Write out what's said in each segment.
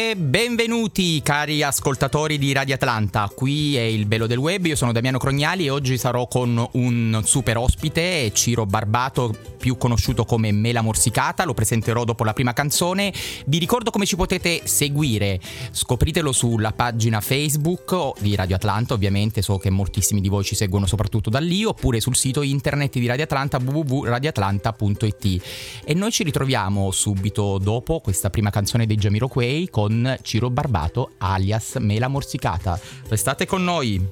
Salve, benvenuti cari ascoltatori di Radio Atlanta. Qui è il Bello del Web, io sono Damiano Crognali e oggi sarò con un super ospite, Ciro Barbato, più conosciuto come Mela Morsicata. Lo presenterò dopo la prima canzone. Vi ricordo come ci potete seguire: scopritelo sulla pagina Facebook di Radio Atlanta, ovviamente so che moltissimi di voi ci seguono soprattutto da lì, oppure sul sito internet di Radio Atlanta, www.radioatlanta.it. E noi ci ritroviamo subito dopo questa prima canzone dei Jamiroquai con Ciro Barbato alias Mela Morsicata. Restate con noi.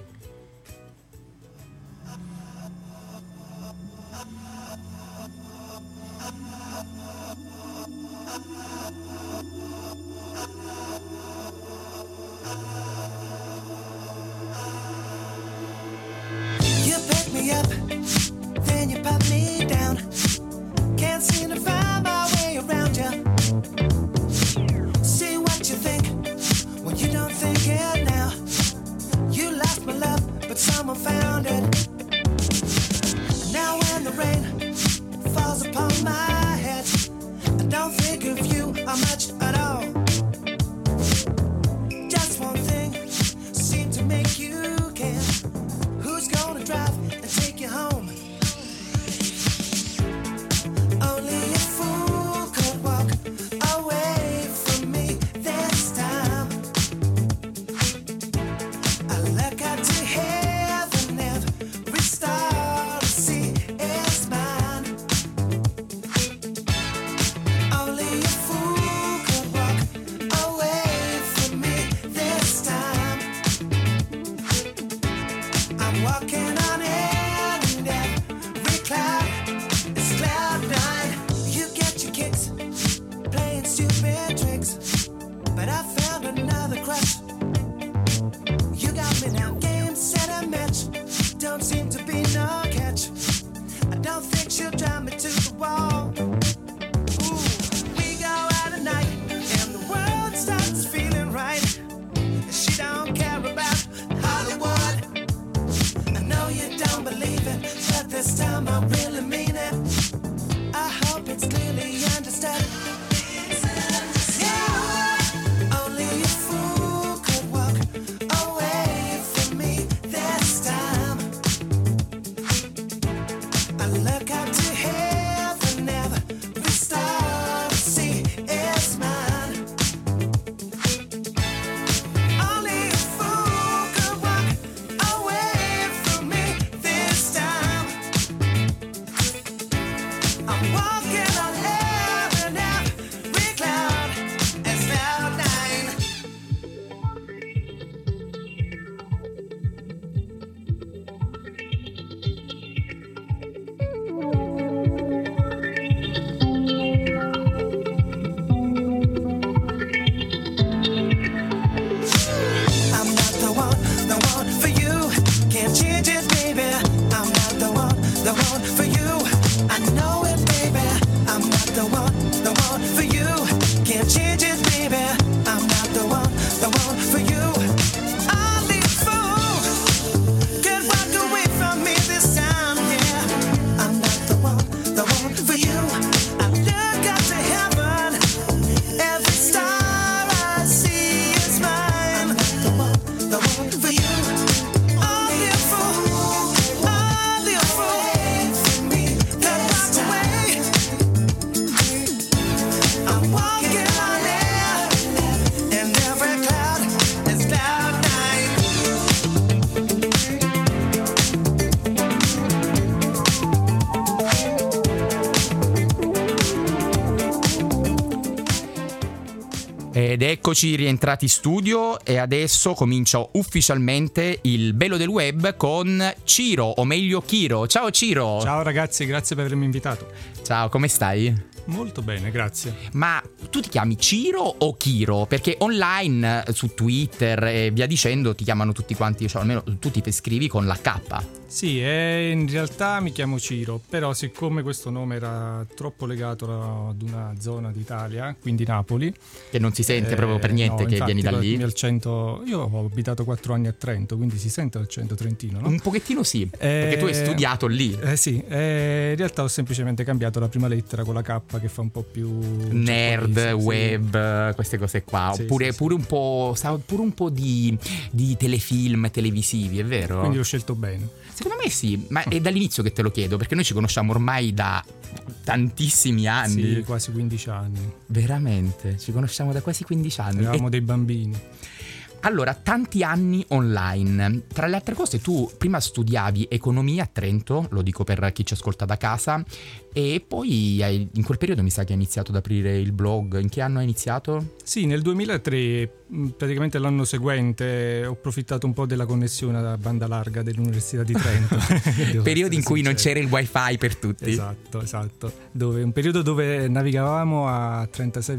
Ed eccoci rientrati in studio e adesso comincia ufficialmente il Bello del Web con Ciro, o meglio Chiro. Ciao Ciro! Ciao ragazzi, grazie per avermi invitato. Ciao, come stai? Molto bene, grazie. Ma tu ti chiami Ciro o Chiro? Perché online, su Twitter e via dicendo, ti chiamano tutti quanti, cioè almeno tu ti scrivi con la K. Sì, in realtà mi chiamo Ciro, però siccome questo nome era troppo legato ad una zona d'Italia, quindi Napoli, che non si sente proprio per niente, no, che vieni da lì. Io ho abitato 4 anni a Trento, quindi si sente l'accento trentino, no? Un pochettino sì, perché tu hai studiato lì. Sì, in realtà ho semplicemente cambiato la prima lettera con la K roba che fa un po' più nerd, giapponese, web, queste cose qua. Sì, Oppure sì, pure un po', sa pure un po' di telefilm televisivi, è vero? quindi l'ho scelto bene. Secondo me sì, ma è dall'inizio che te lo chiedo, perché noi ci conosciamo ormai da tantissimi anni. Sì, quasi 15 anni. Veramente, ci conosciamo da quasi 15 anni. Eravamo dei bambini. Allora, tanti anni online. Tra le altre cose, tu prima studiavi economia a Trento, lo dico per chi ci ascolta da casa, e poi in quel periodo mi sa che hai iniziato ad aprire il blog. In che anno hai iniziato? Sì, nel 2003, praticamente l'anno seguente, ho approfittato un po' della connessione a banda larga dell'Università di Trento. Periodi in cui non c'era il wifi per tutti. Esatto. Un periodo dove navigavamo a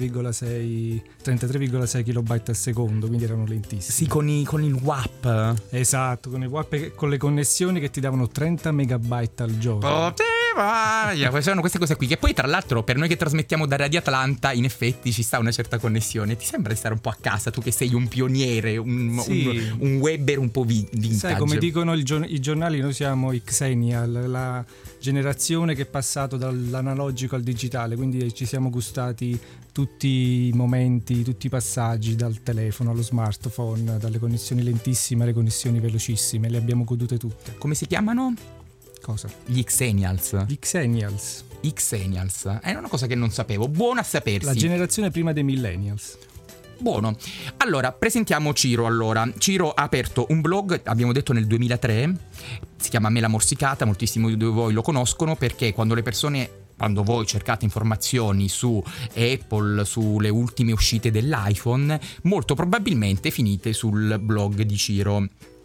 33,6 kilobyte al secondo, quindi erano lentissimi. Sì, con il WAP. Esatto, con il WAP, con le connessioni che ti davano 30 megabyte al giorno. Facevano queste cose qui, che poi tra l'altro per noi che trasmettiamo da Radio Atlanta in effetti ci sta una certa connessione. Ti sembra di stare un po' a casa, tu che sei un pioniere, un webber un po' vintage? Sai, come dicono i giornali, noi siamo i Xennial, la generazione che è passato dall'analogico al digitale, quindi ci siamo gustati tutti i momenti, tutti i passaggi, dal telefono allo smartphone, dalle connessioni lentissime alle connessioni velocissime, le abbiamo godute tutte. Come si chiamano? Cosa? Gli Xennials. Gli Xennials. Xennials. È una cosa che non sapevo. Buono a sapersi. La generazione prima dei millennials. Buono. Allora, presentiamo Ciro. Ciro ha aperto un blog, abbiamo detto nel 2003, si chiama Mela Morsicata, moltissimi di voi lo conoscono perché quando voi cercate informazioni su Apple, sulle ultime uscite dell'iPhone, molto probabilmente finite sul blog di Ciro.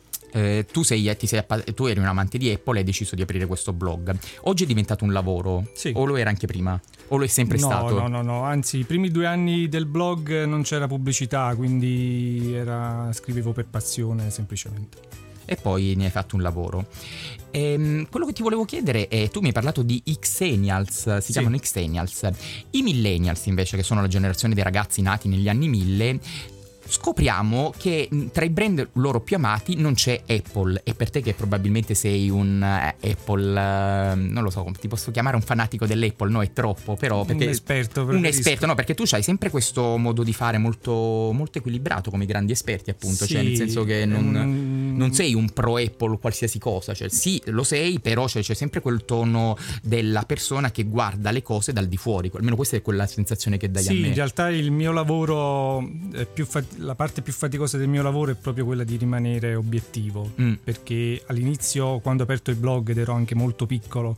Tu eri un amante di Apple e hai deciso di aprire questo blog. Oggi è diventato un lavoro? Sì. O lo era anche prima? O lo è sempre stato? No, anzi i primi 2 anni del blog non c'era pubblicità, quindi scrivevo per passione semplicemente. E poi ne hai fatto un lavoro. Quello che ti volevo chiedere è, tu mi hai parlato di Xennials, si chiamano Xennials. I millennials invece, che sono la generazione dei ragazzi nati negli anni 1000, scopriamo che tra i brand loro più amati non c'è Apple. E per te che probabilmente sei un Apple, non lo so, ti posso chiamare un fanatico dell'Apple? No, è troppo, però perché un esperto, no, perché tu hai sempre questo modo di fare molto, molto equilibrato, come i grandi esperti, appunto. Sì, cioè nel senso che non sei un pro Apple qualsiasi cosa, cioè sì, lo sei, però c'è sempre quel tono della persona che guarda le cose dal di fuori. Almeno questa è quella sensazione che dai a me. Sì, in realtà il mio lavoro la parte più faticosa del mio lavoro è proprio quella di rimanere obiettivo, perché all'inizio, quando ho aperto il blog ed ero anche molto piccolo,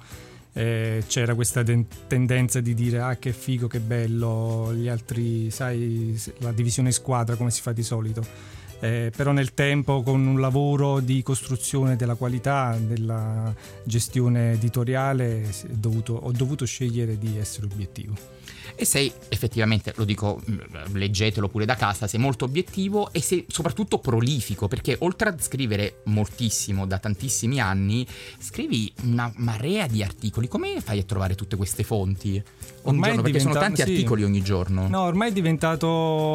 c'era questa tendenza di dire che figo, che bello, gli altri, sai, la divisione squadra come si fa di solito. Però nel tempo, con un lavoro di costruzione della qualità, della gestione editoriale, ho dovuto scegliere di essere obiettivo. E sei effettivamente, lo dico, leggetelo pure da casa, sei molto obiettivo e sei soprattutto prolifico, perché oltre a scrivere moltissimo da tantissimi anni, scrivi una marea di articoli. Come fai a trovare tutte queste fonti ogni giorno? Perché sono tanti articoli ogni giorno. No, ormai è diventato,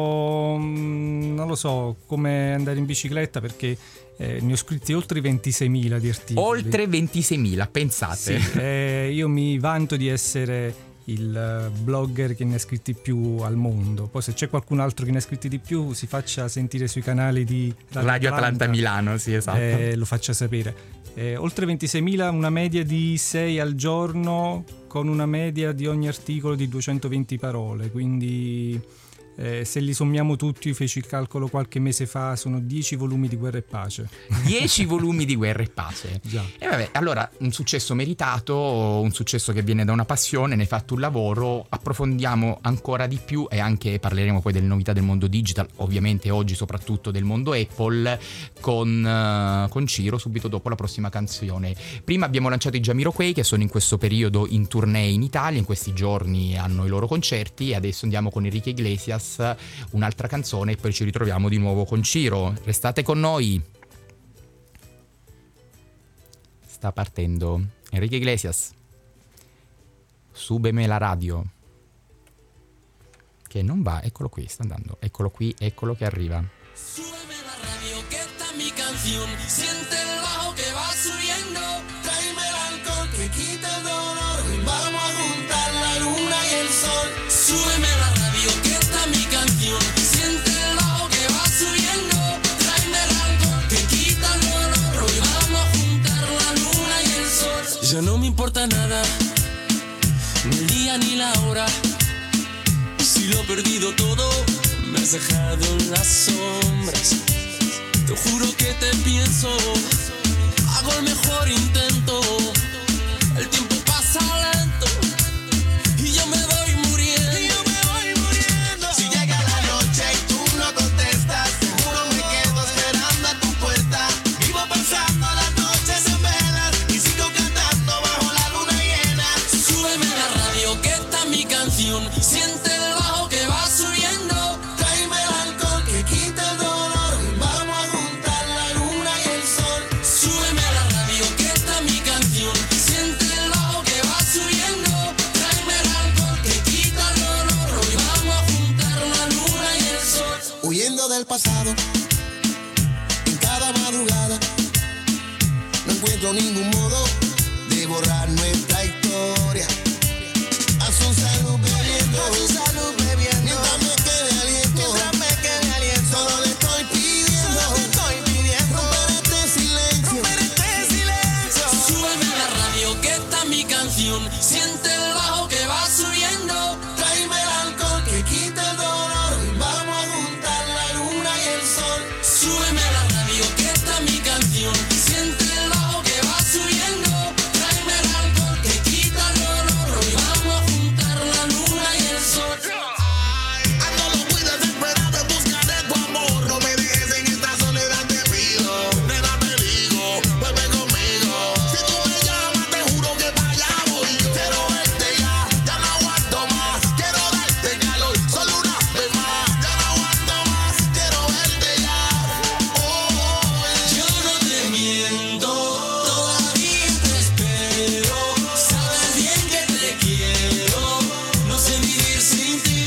non lo so, come andare in bicicletta, perché ne ho scritti oltre 26.000 di articoli. Oltre 26.000, pensate. Sì, io mi vanto di essere il blogger che ne ha scritti più al mondo. Poi se c'è qualcun altro che ne ha scritti di più, si faccia sentire sui canali di Radio Atlanta Milano, sì, esatto. Lo faccia sapere. Oltre 26.000, una media di 6 al giorno, con una media di ogni articolo di 220 parole, quindi se li sommiamo tutti, io feci il calcolo qualche mese fa, sono 10 volumi di Guerra e Pace. 10 volumi di Guerra e Pace. Già. E vabbè, allora un successo meritato, un successo che viene da una passione, ne hai fatto un lavoro, approfondiamo ancora di più e anche parleremo poi delle novità del mondo digital, ovviamente oggi soprattutto del mondo Apple, con Ciro subito dopo la prossima canzone. Prima abbiamo lanciato i Jamiroquai, che sono in questo periodo in tournée in Italia, in questi giorni hanno i loro concerti, e adesso andiamo con Enrique Iglesias, un'altra canzone, e poi ci ritroviamo di nuovo con Ciro. Restate con noi. Sta partendo Enrique Iglesias. Súbeme la radio. Che non va, eccolo qui, sta andando. Eccolo qui, eccolo che arriva. Súbeme la radio, que esta es mi canción. Siente el bajo que va subiendo. Tráeme el alcohol que quita el dolor. Vamos a juntar la luna y el sol. importa nada, ni el día ni la hora. Si lo he perdido todo, me has dejado en las sombras. Te juro que te pienso, hago el mejor intento. El tiempo pasa lento y yo me voy muriendo. Si llega la noche y tú no contestas, seguro me quedo esperando a tu puerta. Vivo pasando las noches en velas y sigo cantando bajo la luna llena. Súbeme la radio que esta es mi canción. Siente el bajo que va subiendo. Tráeme el alcohol que quita el dolor y vamos a juntar la luna y el sol. Súbeme la radio que esta es mi canción. Siente el bajo que va subiendo. Tráeme el alcohol que quita el dolor. Hoy vamos a juntar la luna y el sol. Huyendo del pasado, en cada madrugada, no encuentro ningún modo de borrar nuestra historia. A su salud bebiendo, mientras me quede aliento, solo le estoy pidiendo, romper este silencio. Súbeme la radio que esta es mi canción. Siente el bajo que va subiendo. Tráeme el alcohol que quita el dolor y vamos a juntar la luna y el sol. Súbeme la radio que esta es mi canción. Siente el bajo que va subiendo. Tráeme el alcohol que quita el dolor. Hoy vamos a juntar la luna y el sol. Ando loco y desesperado en busca de tu amor. No me dejes en esta soledad, te pido. Nena, te digo, vuelve conmigo. Si tú me llamas, te juro que para allá voy yo. Quiero verte ya no aguanto más. Quiero darte calor, solo una vez más. Ya no aguanto más, quiero verte ya. Yo no te miento, todavía te espero. Sabes bien que te quiero, no sé vivir sin ti.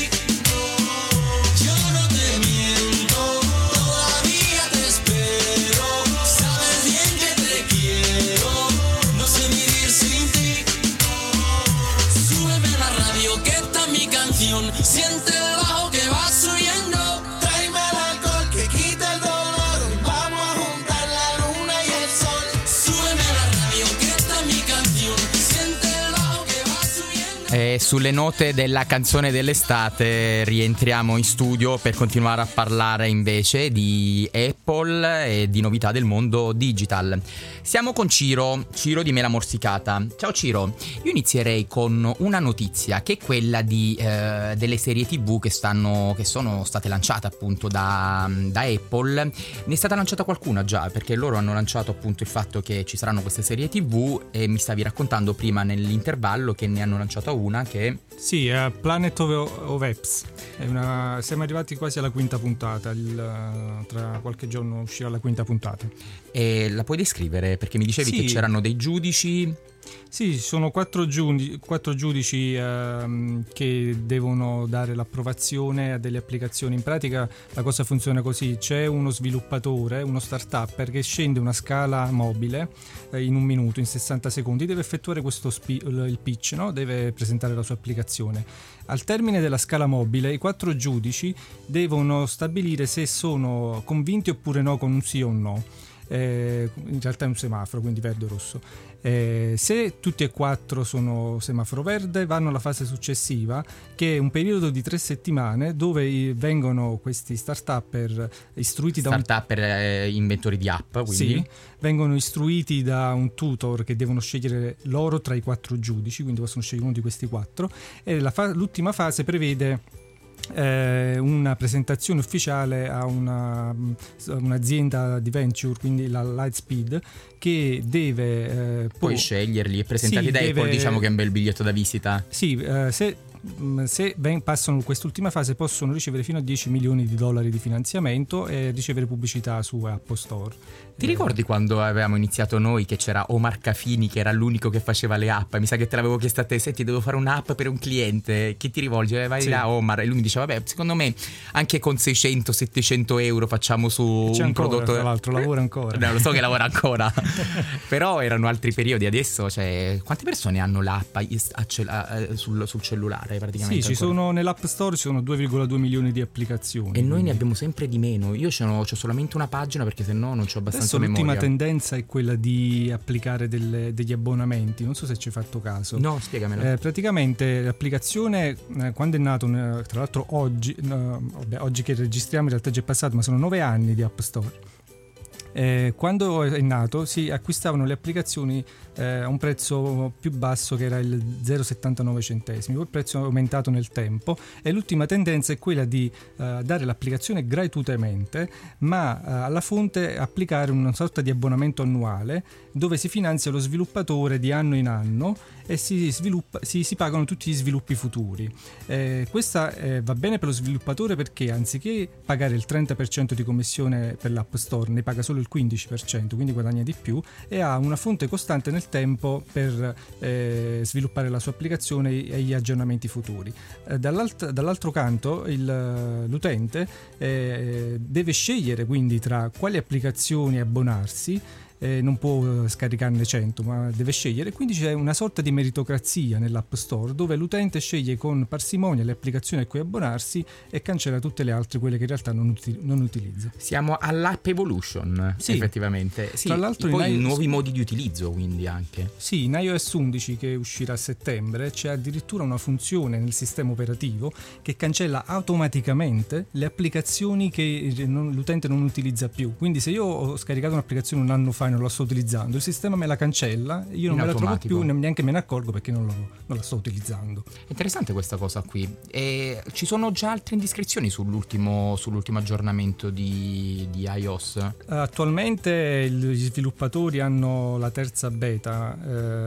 Yo no te miento, todavía te espero. Sabes bien que te quiero, no sé vivir sin ti. Súbeme la radio que esta es mi canción. Siente el bajo que va subiendo. Tráeme el alcohol que quita el dolor y vamos a juntar la luna y el sol. Súbeme la radio que esta es mi canción. Siente el bajo che va subiendo. E sulle note della canzone dell'estate rientriamo in studio per continuare a parlare invece di Apple e di novità del mondo digital. Siamo con Ciro di Mela Morsicata. Ciao Ciro, io inizierei con una notizia che è quella di delle serie TV che sono state lanciate appunto da Apple. Ne è stata lanciata qualcuna già, perché loro hanno lanciato appunto il fatto che ci saranno queste serie TV e mi stavi raccontando prima nell'intervallo che ne hanno lanciata una che... Sì, è Planet of Apps. Siamo arrivati quasi alla quinta puntata. Tra qualche giorno uscirà la quinta puntata. E la puoi descrivere? Perché mi dicevi che c'erano dei giudici. Sì, sono quattro giudici che devono dare l'approvazione a delle applicazioni. In pratica la cosa funziona così: c'è uno sviluppatore, uno start-upper che scende una scala mobile in un minuto, in 60 secondi, deve effettuare il pitch, no? Deve presentare la sua applicazione. Al termine della scala mobile i 4 giudici devono stabilire se sono convinti oppure no con un sì o un no. In realtà è un semaforo, quindi verde o rosso. Se tutti e 4 sono semaforo verde, vanno alla fase successiva, che è un periodo di 3 settimane dove vengono questi start-upper istruiti inventori di app, quindi sì, vengono istruiti da un tutor che devono scegliere loro tra i 4 giudici, quindi possono scegliere uno di questi 4, e l'ultima fase prevede una presentazione ufficiale a un'azienda di venture, quindi la Lightspeed, che deve puoi sceglierli e presentarli da Apple. Diciamo che è un bel biglietto da visita. Sì, se passano quest'ultima fase possono ricevere fino a $10 milioni di finanziamento e ricevere pubblicità su Apple Store. Ti ricordi quando avevamo iniziato noi che c'era Omar Cafini che era l'unico che faceva le app? Mi sa che te l'avevo chiesto a te: senti, devo fare un'app per un cliente, chi ti rivolge? Vai là Omar. E lui mi diceva: vabbè, secondo me anche con 600-700 euro facciamo su un prodotto. Tra l'altro lavora ancora. No, lo so che lavora ancora. Però erano altri periodi. Adesso, cioè, quante persone hanno l'app sul cellulare? comprare praticamente. Sì, nell'App Store ci sono 2,2 milioni di applicazioni. E noi ne quindi abbiamo sempre di meno. Io c'ho solamente una pagina perché sennò non c'ho abbastanza adesso l'ultima memoria. tendenza è quella di applicare degli abbonamenti, non so se ci hai fatto caso. No, spiegamelo. Praticamente l'applicazione, quando è nato, tra l'altro oggi che registriamo in realtà è già passato, ma sono 9 anni di App Store. Quando è nato si acquistavano le applicazioni a un prezzo più basso, che era il 0,79 centesimi, poi il prezzo è aumentato nel tempo e l'ultima tendenza è quella di dare l'applicazione gratuitamente, ma alla fonte applicare una sorta di abbonamento annuale dove si finanzia lo sviluppatore di anno in anno e si pagano tutti gli sviluppi futuri. Questa va bene per lo sviluppatore perché anziché pagare il 30% di commissione per l'App Store ne paga solo il 15%, quindi guadagna di più e ha una fonte costante nel tempo per sviluppare la sua applicazione e gli aggiornamenti futuri. Dall'altro canto l'utente deve scegliere quindi tra quali applicazioni abbonarsi. Non può scaricarne 100, ma deve scegliere, quindi c'è una sorta di meritocrazia nell'App Store dove l'utente sceglie con parsimonia le applicazioni a cui abbonarsi e cancella tutte le altre, quelle che in realtà non utilizza. Siamo all'app evolution, sì, effettivamente. Sì, tra l'altro poi nuovi modi di utilizzo, quindi anche. Sì, in iOS 11 che uscirà a settembre c'è addirittura una funzione nel sistema operativo che cancella automaticamente le applicazioni che l'utente non utilizza più. Quindi se io ho scaricato un'applicazione un anno fa e non la sto utilizzando, il sistema me la cancella, io non me la trovo più, neanche me ne accorgo perché non la sto utilizzando. Interessante questa cosa qui. E ci sono già altre indiscrezioni sull'ultimo aggiornamento di iOS? Attualmente gli sviluppatori hanno la terza beta,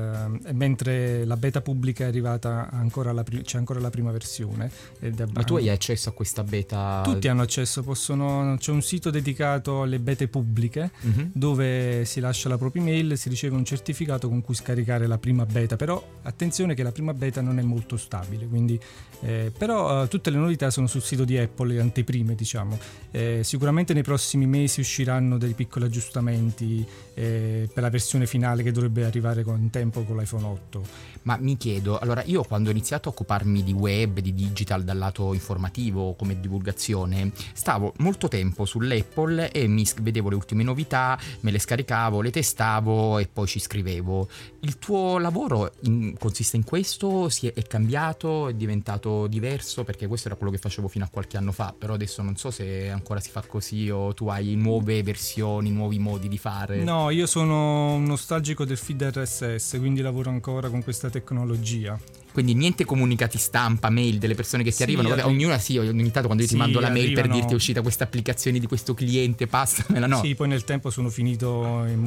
mentre la beta pubblica è arrivata c'è ancora la prima versione. Ma tu hai accesso a questa beta? Tutti hanno accesso, c'è un sito dedicato alle bete pubbliche, dove si lascia la propria email, si riceve un certificato con cui scaricare la prima beta, però attenzione che la prima beta non è molto stabile, quindi però tutte le novità sono sul sito di Apple, le anteprime diciamo. Sicuramente nei prossimi mesi usciranno dei piccoli aggiustamenti per la versione finale che dovrebbe arrivare in tempo con l'iPhone 8. Ma mi chiedo, allora io quando ho iniziato a occuparmi di web, di digital dal lato informativo come divulgazione, stavo molto tempo sull'Apple e mi vedevo le ultime novità, me le scaricavo, le testavo e poi ci scrivevo. Il tuo lavoro consiste in questo? È cambiato? È diventato diverso? Perché questo era quello che facevo fino a qualche anno fa, però adesso non so se ancora si fa così o tu hai nuove versioni, nuovi modi di fare. No, io sono un nostalgico del feed RSS, quindi lavoro ancora con questa tecnologia. Quindi niente comunicati stampa, mail delle persone che ti arrivano. Vabbè, ognuna ogni tanto quando io ti mando la mail per dirti è uscita questa applicazione di questo cliente, passamela, no? Sì, poi nel tempo sono finito in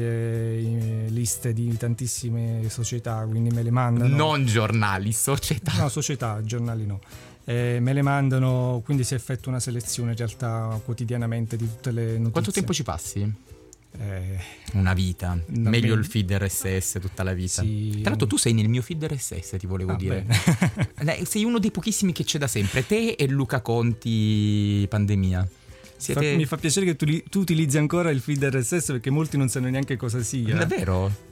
molte liste di tantissime società, quindi me le mandano. Non giornali, società. No, società, giornali no. Me le mandano, quindi si effettua una selezione in realtà quotidianamente di tutte le notizie. Quanto tempo ci passi? Una vita, meglio il feed RSS tutta la vita. Sì. Tra l'altro tu sei nel mio feed RSS, ti volevo dire. Sei uno dei pochissimi che c'è da sempre, te e Luca Conti Pandemia. Mi fa piacere che tu utilizzi ancora il feed RSS perché molti non sanno neanche cosa sia. Davvero?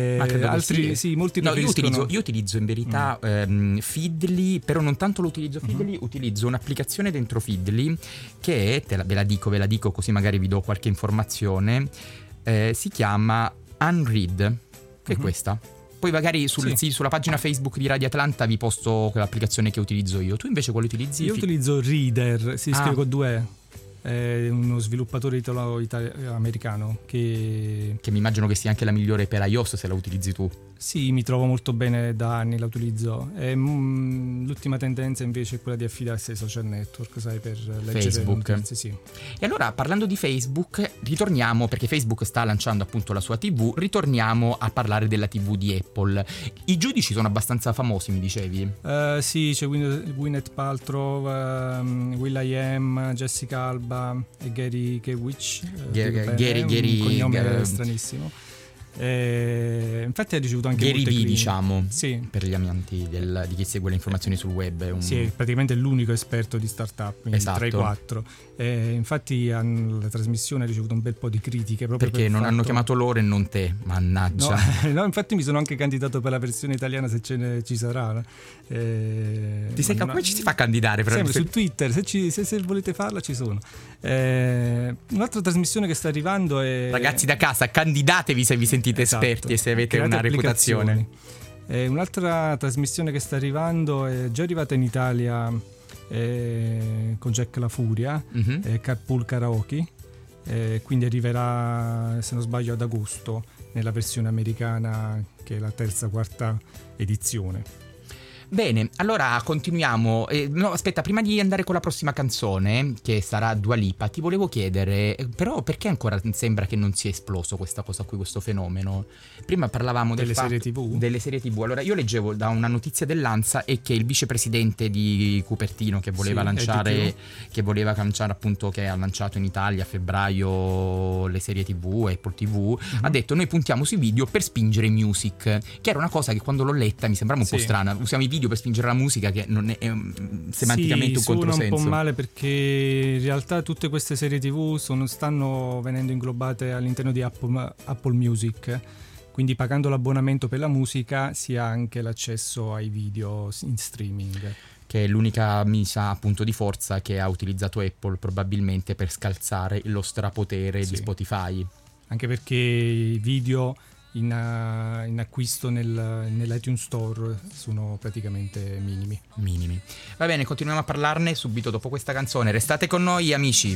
Altri sì, molti preferiscono. Io utilizzo in verità Feedly, però non tanto lo utilizzo Feedly, utilizzo un'applicazione dentro Feedly che ve la dico così magari vi do qualche informazione. Si chiama Unread, che è questa. Poi magari sulla pagina Facebook di Radio Atlanta vi posto quell'applicazione che utilizzo io. Tu invece quale utilizzi? Io utilizzo Reader, si scrive con 2 è uno sviluppatore americano che mi immagino che sia anche la migliore per iOS se la utilizzi tu. Sì, mi trovo molto bene, da anni la utilizzo. L'ultima tendenza invece è quella di affidarsi ai social network, sai, per leggere Facebook. notizie, sì. E allora, parlando di Facebook, ritorniamo, perché Facebook sta lanciando appunto la sua TV, ritorniamo a parlare della TV di Apple. I giudici sono abbastanza famosi, mi dicevi? Sì, c'è Gwyneth Paltrow, will.i.am, Jessica Alba e Gary Gewich. Gary un cognome stranissimo. Infatti ha ricevuto anche Gary molte Vee, critiche. diciamo, Sì. per gli amanti di chi segue le informazioni sul web. È un... Sì, è praticamente l'unico esperto di startup, quindi Esatto. tra i 4. Infatti la trasmissione ha ricevuto un bel po' di critiche proprio Perché per il non hanno fatto- chiamato loro e non te, mannaggia. No, no, infatti mi sono anche candidato per la versione italiana se ci sarà. Come ci si fa a candidare? Per Sempre su Twitter, se volete farla ci sono. Un'altra trasmissione che sta arrivando è... Ragazzi da casa, candidatevi se vi sentite Esatto. esperti e se avete Create una reputazione. applicazioni. Un'altra trasmissione che sta arrivando è già arrivata in Italia con Jack La Furia, Carpool Karaoke, quindi arriverà, se non sbaglio, ad agosto nella versione americana, che è la terza, quarta edizione. Bene, allora continuiamo. No, aspetta, prima di andare con la prossima canzone, che sarà Dua Lipa, ti volevo chiedere, però perché ancora sembra che non sia esploso questa cosa qui, questo fenomeno? Prima parlavamo Delle serie TV. Allora, io leggevo da una notizia dell'ANSA e che il vicepresidente di Cupertino che voleva lanciare appunto, che ha lanciato in Italia a febbraio le serie TV, Apple TV, ha detto: noi puntiamo sui video per spingere music, che era una cosa che quando l'ho letta mi sembrava un po' strana. Usiamo i video per spingere la musica, che non è semanticamente un controsenso. Suona un po' male, perché in realtà tutte queste serie TV stanno venendo inglobate all'interno di Apple Music, quindi pagando l'abbonamento per la musica si ha anche l'accesso ai video in streaming, che è l'unica misa appunto di forza che ha utilizzato Apple probabilmente per scalzare lo strapotere di Spotify. Anche perché i video in acquisto nell'iTunes Store sono praticamente minimi. Va bene, continuiamo a parlarne subito dopo questa canzone. Restate con noi, amici.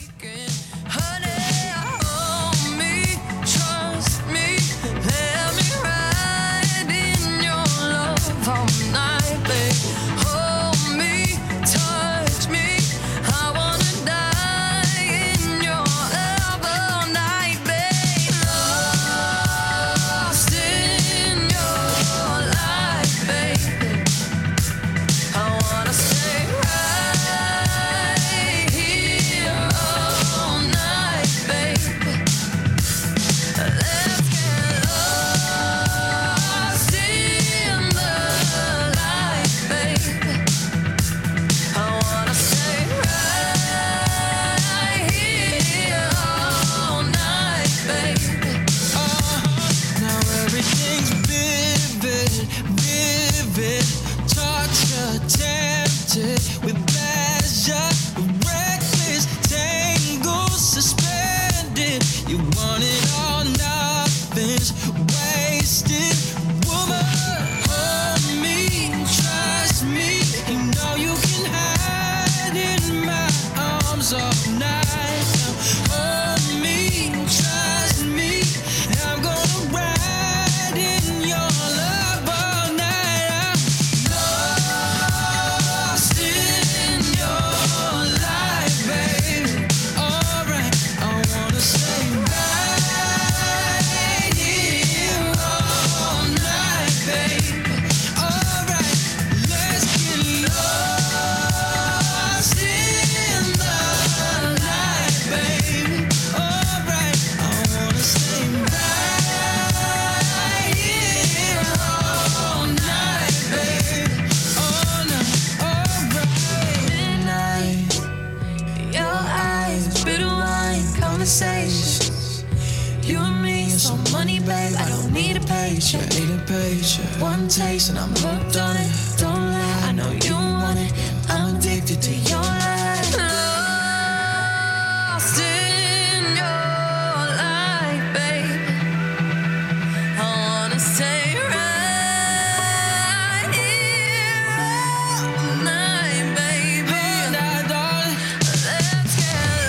One taste and I'm hooked on it. Don't lie, I know you want it. I'm addicted to your light. Lost in your light, babe. I wanna stay right here all night, baby. Let's get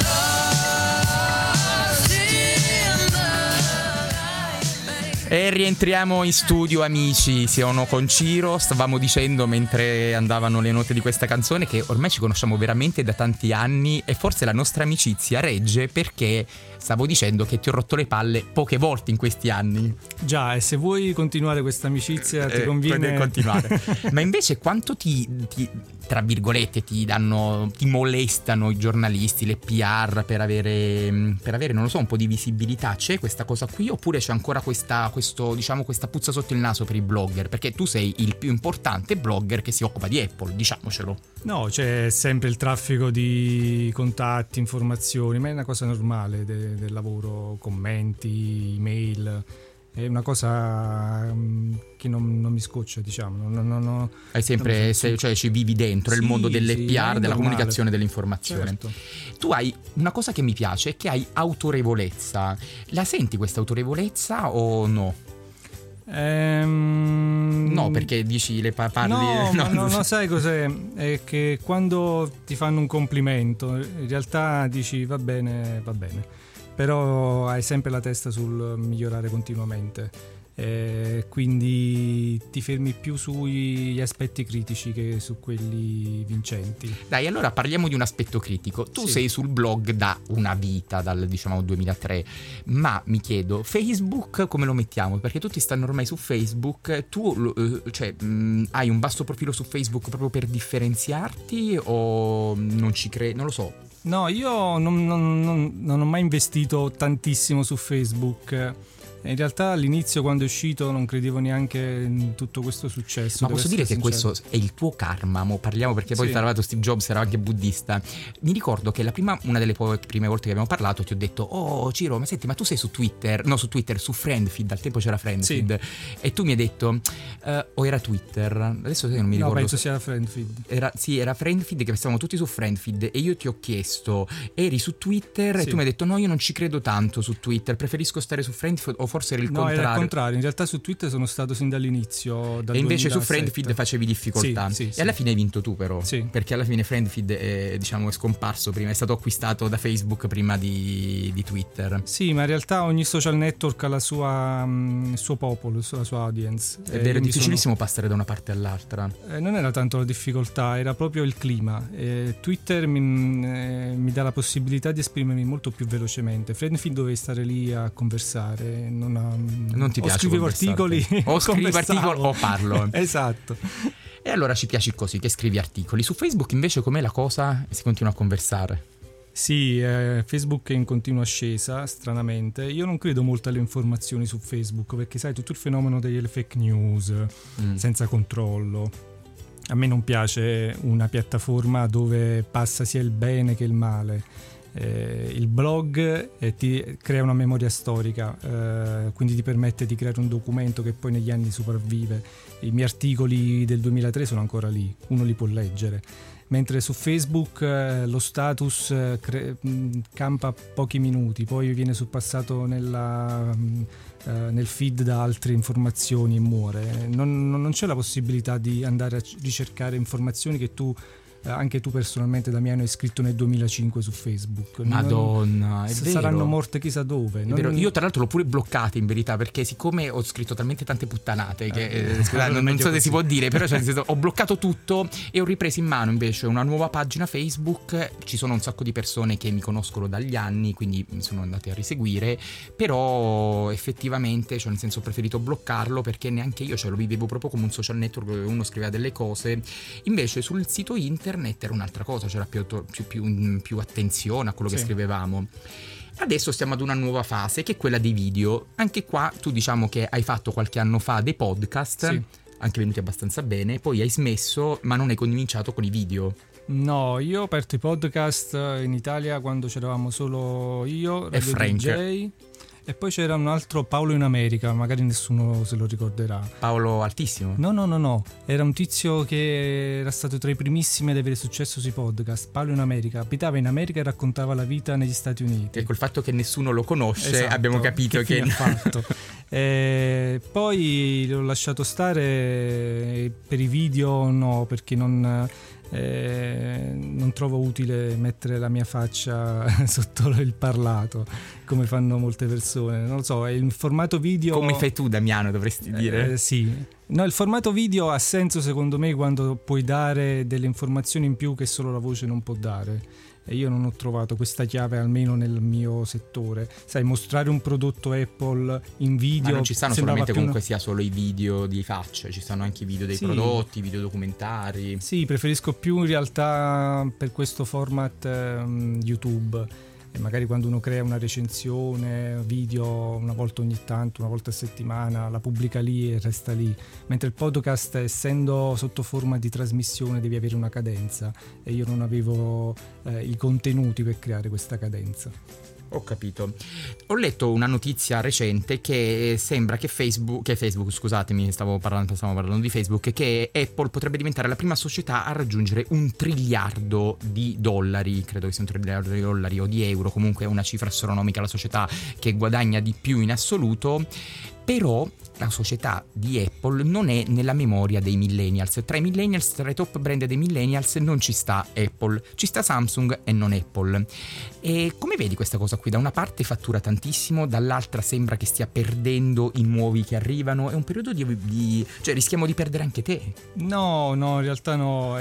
lost in the light, baby. E rientriamo in studio, amici. Sono con Ciro. Stavamo dicendo mentre andavano le note di questa canzone che ormai ci conosciamo veramente da tanti anni e forse la nostra amicizia regge perché stavo dicendo che ti ho rotto le palle poche volte in questi anni. Già, e se vuoi continuare questa amicizia ti conviene continuare. Ma invece quanto ti tra virgolette ti molestano i giornalisti, le PR per avere non lo so, un po' di visibilità? C'è questa cosa qui oppure c'è ancora questa puzza sotto il naso per i blogger? Perché tu sei il più importante blogger che si occupa di Apple, diciamocelo. No, c'è sempre il traffico di contatti, informazioni, ma è una cosa normale del lavoro, commenti, email. È una cosa che non mi scoccia, diciamo. Hai sempre, cioè ci vivi dentro, il mondo delle PR, della comunicazione, dell'informazione. Certo. Tu hai una cosa che mi piace, è che hai autorevolezza. La senti questa autorevolezza o no? No, perché dici le parli. No, sai cos'è? È che quando ti fanno un complimento, in realtà dici va bene. Però hai sempre la testa sul migliorare continuamente, quindi ti fermi più sugli aspetti critici che su quelli vincenti. Dai, allora parliamo di un aspetto critico. Tu sei sul blog da una vita, dal 2003, ma mi chiedo, Facebook come lo mettiamo? Perché tutti stanno ormai su Facebook. Tu hai un basso profilo su Facebook proprio per differenziarti o non ci credi? Non lo so. No, io non ho mai investito tantissimo su Facebook. In realtà all'inizio, quando è uscito, non credevo neanche in tutto questo successo. Ma posso dire che questo è il tuo karma? Parliamo perché poi tra l'altro Steve Jobs era anche buddista. Mi ricordo che una delle prime volte che abbiamo parlato ti ho detto: oh Ciro, ma senti, ma tu sei su Twitter? No, su Twitter, su Friendfeed, al tempo c'era Friendfeed. E tu mi hai detto o era Twitter? Adesso non mi ricordo. No, penso sia Friendfeed. Era Friendfeed, che stavamo tutti su Friendfeed e io ti ho chiesto: eri su Twitter? E tu mi hai detto: no, io non ci credo tanto su Twitter, preferisco stare su Friendfeed. O forse era il contrario. No, era il contrario. In realtà su Twitter sono stato sin dall'inizio, dal e invece 2007. Su Friendfeed facevi difficoltà. Sì. E alla fine hai vinto tu, però. Sì. Perché alla fine Friendfeed è scomparso prima, è stato acquistato da Facebook prima di Twitter. Sì, ma in realtà ogni social network ha il suo popolo, la sua audience. Ed era difficilissimo passare da una parte all'altra. Non era tanto la difficoltà, era proprio il clima. Twitter mi dà la possibilità di esprimermi molto più velocemente. Friendfeed dovevi stare lì a conversare, non ti piace scrivevo articoli o scrivi articoli o parlo. Esatto. E allora ci piaci così, che scrivi articoli. Su Facebook invece com'è la cosa? Si continua a conversare? Sì, Facebook è in continua ascesa, stranamente. Io non credo molto alle informazioni su Facebook, perché sai, tutto il fenomeno delle fake news senza controllo. A me non piace una piattaforma dove passa sia il bene che il male. Il blog ti crea una memoria storica, quindi ti permette di creare un documento che poi negli anni sopravvive. I miei articoli del 2003 sono ancora lì, uno li può leggere, mentre su Facebook lo status campa pochi minuti, poi viene surpassato nel feed da altre informazioni e muore. Non c'è la possibilità di andare a ricercare informazioni che anche tu personalmente, Damiano, hai scritto nel 2005 su Facebook. Madonna, è vero. Saranno morte chissà dove. È vero. Io tra l'altro l'ho pure bloccate in verità, perché siccome ho scritto talmente tante puttanate che scusate, non so se si può dire, però ho bloccato tutto e ho ripreso in mano invece una nuova pagina Facebook. Ci sono un sacco di persone che mi conoscono dagli anni, quindi mi sono andate a riseguire, però effettivamente, cioè nel senso, ho preferito bloccarlo perché neanche io lo vivevo proprio come un social network dove uno scriveva delle cose. Invece sul sito internet era un'altra cosa, c'era più attenzione a quello che scrivevamo. Adesso stiamo ad una nuova fase, che è quella dei video. Anche qua tu diciamo che hai fatto qualche anno fa dei podcast, anche venuti abbastanza bene, poi hai smesso, ma non hai cominciato con i video. No, io ho aperto i podcast in Italia quando c'eravamo solo io e Frank DJ, e poi c'era un altro Paolo in America, magari nessuno se lo ricorderà. Paolo Altissimo? No, era un tizio che era stato tra i primissimi ad avere successo sui podcast. Paolo in America, abitava in America e raccontava la vita negli Stati Uniti. E col fatto che nessuno lo conosce, abbiamo capito che ha fatto. Poi l'ho lasciato stare per i video, no, perché non trovo utile mettere la mia faccia sotto il parlato. come fanno molte persone, non lo so, è il formato video... Come fai tu, Damiano, dovresti dire. Sì. No, il formato video ha senso secondo me quando puoi dare delle informazioni in più che solo la voce non può dare. E io non ho trovato questa chiave almeno nel mio settore. Sai, mostrare un prodotto Apple in video... Ma non ci stanno solamente più comunque sia solo i video di facce, ci stanno anche i video dei prodotti, video documentari. Sì, preferisco più in realtà per questo format YouTube. E magari quando uno crea una recensione, video una volta ogni tanto, una volta a settimana, la pubblica lì e resta lì. Mentre il podcast, essendo sotto forma di trasmissione, devi avere una cadenza e io non avevo i contenuti per creare questa cadenza. Ho capito. Ho letto una notizia recente che sembra che Facebook, scusatemi, stiamo parlando di Facebook, che Apple potrebbe diventare la prima società a raggiungere $1 triliardo, credo che sia $1 triliardo o di euro, comunque è una cifra astronomica, la società che guadagna di più in assoluto. Però la società di Apple non è nella memoria dei millennials. Tra i top brand dei millennials non ci sta Apple, ci sta Samsung e non Apple. E come vedi questa cosa qui? Da una parte fattura tantissimo, dall'altra sembra che stia perdendo i nuovi che arrivano. È un periodo cioè rischiamo di perdere anche te. No, in realtà no,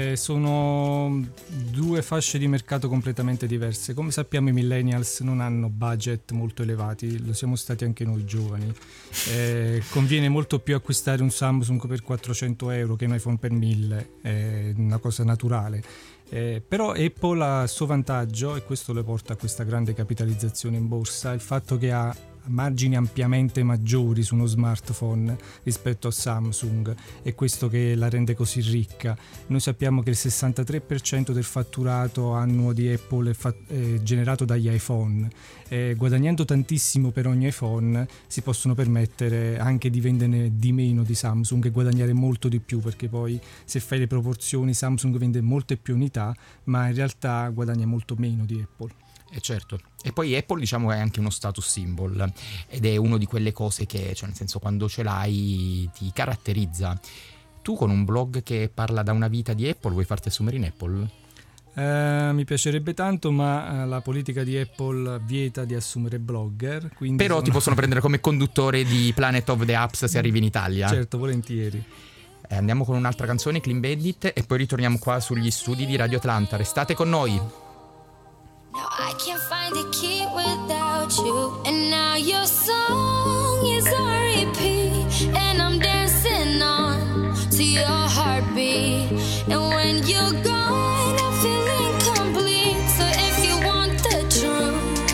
sono due fasce di mercato completamente diverse. Come sappiamo i millennials non hanno budget molto elevati, lo siamo stati anche noi giovani. Conviene molto più acquistare un Samsung per 400 euro che un iPhone per 1000, è una cosa naturale. Però Apple ha il suo vantaggio, e questo le porta a questa grande capitalizzazione in borsa, il fatto che ha margini ampiamente maggiori su uno smartphone rispetto a Samsung, è questo che la rende così ricca. Noi sappiamo che il 63% del fatturato annuo di Apple è generato dagli iPhone. Guadagnando tantissimo per ogni iPhone si possono permettere anche di venderne di meno di Samsung e guadagnare molto di più, perché poi se fai le proporzioni Samsung vende molte più unità ma in realtà guadagna molto meno di Apple. Certo, e poi Apple diciamo è anche uno status symbol ed è una di quelle cose che, cioè nel senso, quando ce l'hai ti caratterizza. Tu con un blog che parla da una vita di Apple vuoi farti assumere in Apple? Mi piacerebbe tanto, ma la politica di Apple vieta di assumere blogger, quindi però ti possono prendere come conduttore di Planet of the Apps se arrivi in Italia. Certo, volentieri. Andiamo con un'altra canzone, Clean Bandit, e poi ritorniamo qua sugli studi di Radio Atlanta. Restate con noi. Now I can't find the key without you, and now your song is on repeat, and I'm dancing on to your heartbeat. And when you're gone, I feel incomplete. So if you want the truth,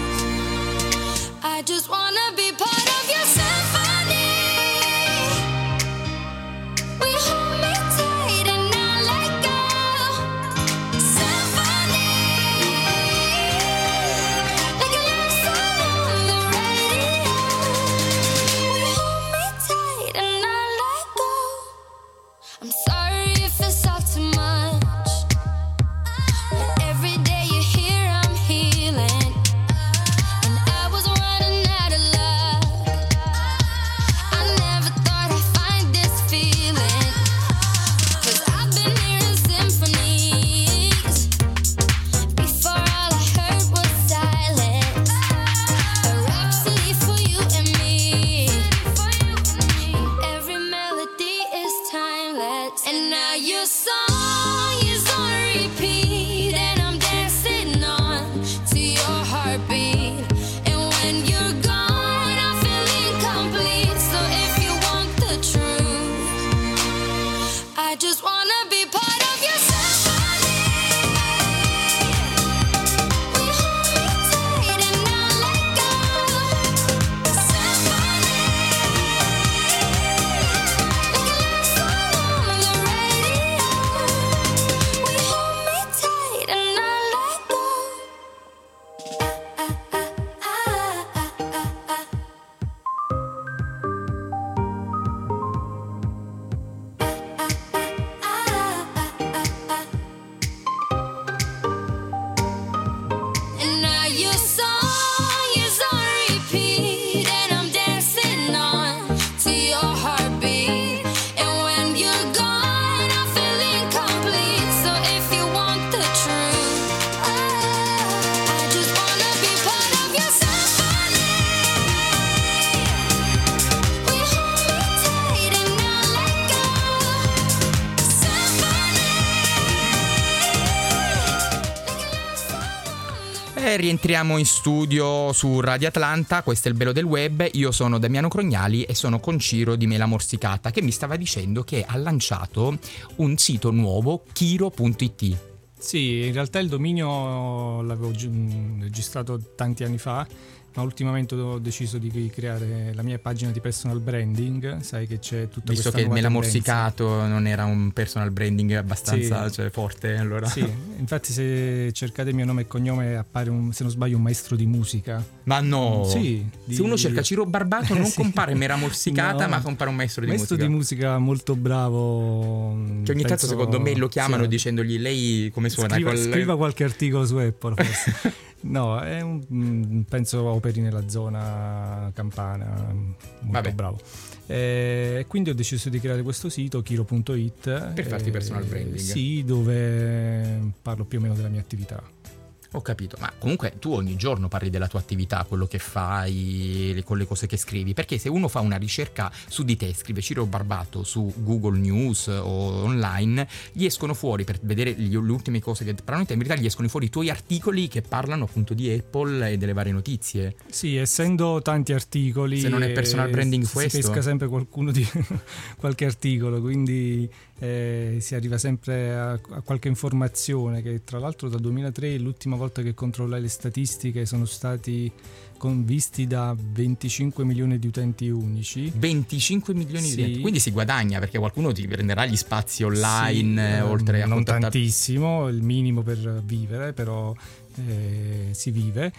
I just wanna be part of your symphony. We hold me tight and not let go. Symphony. Like a love song on the radio. rientriamo in studio su Radio Atlanta, questo è il bello del web, io sono Damiano Crognali e sono con Ciro di Mela Morsicata, che mi stava dicendo che ha lanciato un sito nuovo, Chiro.it. Sì, in realtà il dominio l'avevo registrato tanti anni fa, ma ultimamente ho deciso di creare la mia pagina di personal branding. Sai che c'è tutta visto questa che Mela tendenza. Morsicato non era un personal branding abbastanza Sì. forte, allora. Sì, infatti se cercate il mio nome e cognome appare se non sbaglio un maestro di musica. Ma no, Sì, se uno cerca Ciro Barbato non Sì. compare Mela Morsicata, No. ma compare un maestro di Maestro musica. di musica molto bravo. Che ogni tanto penso- secondo me lo chiamano sì. dicendogli lei come suona Scriva qualche articolo su Apple forse. No, è penso operi nella zona campana, molto Vabbè. bravo. E quindi ho deciso di creare questo sito, Chiro.it. Per farti personal branding. Sì, dove parlo più o meno della mia attività. Ho capito, ma comunque tu ogni giorno parli della tua attività, quello che fai, con le cose che scrivi, perché se uno fa una ricerca su di te, scrive Ciro Barbato su Google News o online, gli escono fuori, per vedere le ultime cose che parlano di te, in verità gli escono fuori i tuoi articoli che parlano appunto di Apple e delle varie notizie. Sì, essendo tanti articoli, Se non è personal branding si questo? pesca sempre qualcuno di qualche articolo, quindi si arriva sempre a qualche informazione, che tra l'altro dal 2003 l'ultima volta che controllai le statistiche sono stati visti da 25 milioni di utenti unici. 25 milioni Sì. di utenti, quindi si guadagna, perché qualcuno ti prenderà gli spazi online, Sì, oltre a non contattare. tantissimo, il minimo per vivere, però si vive.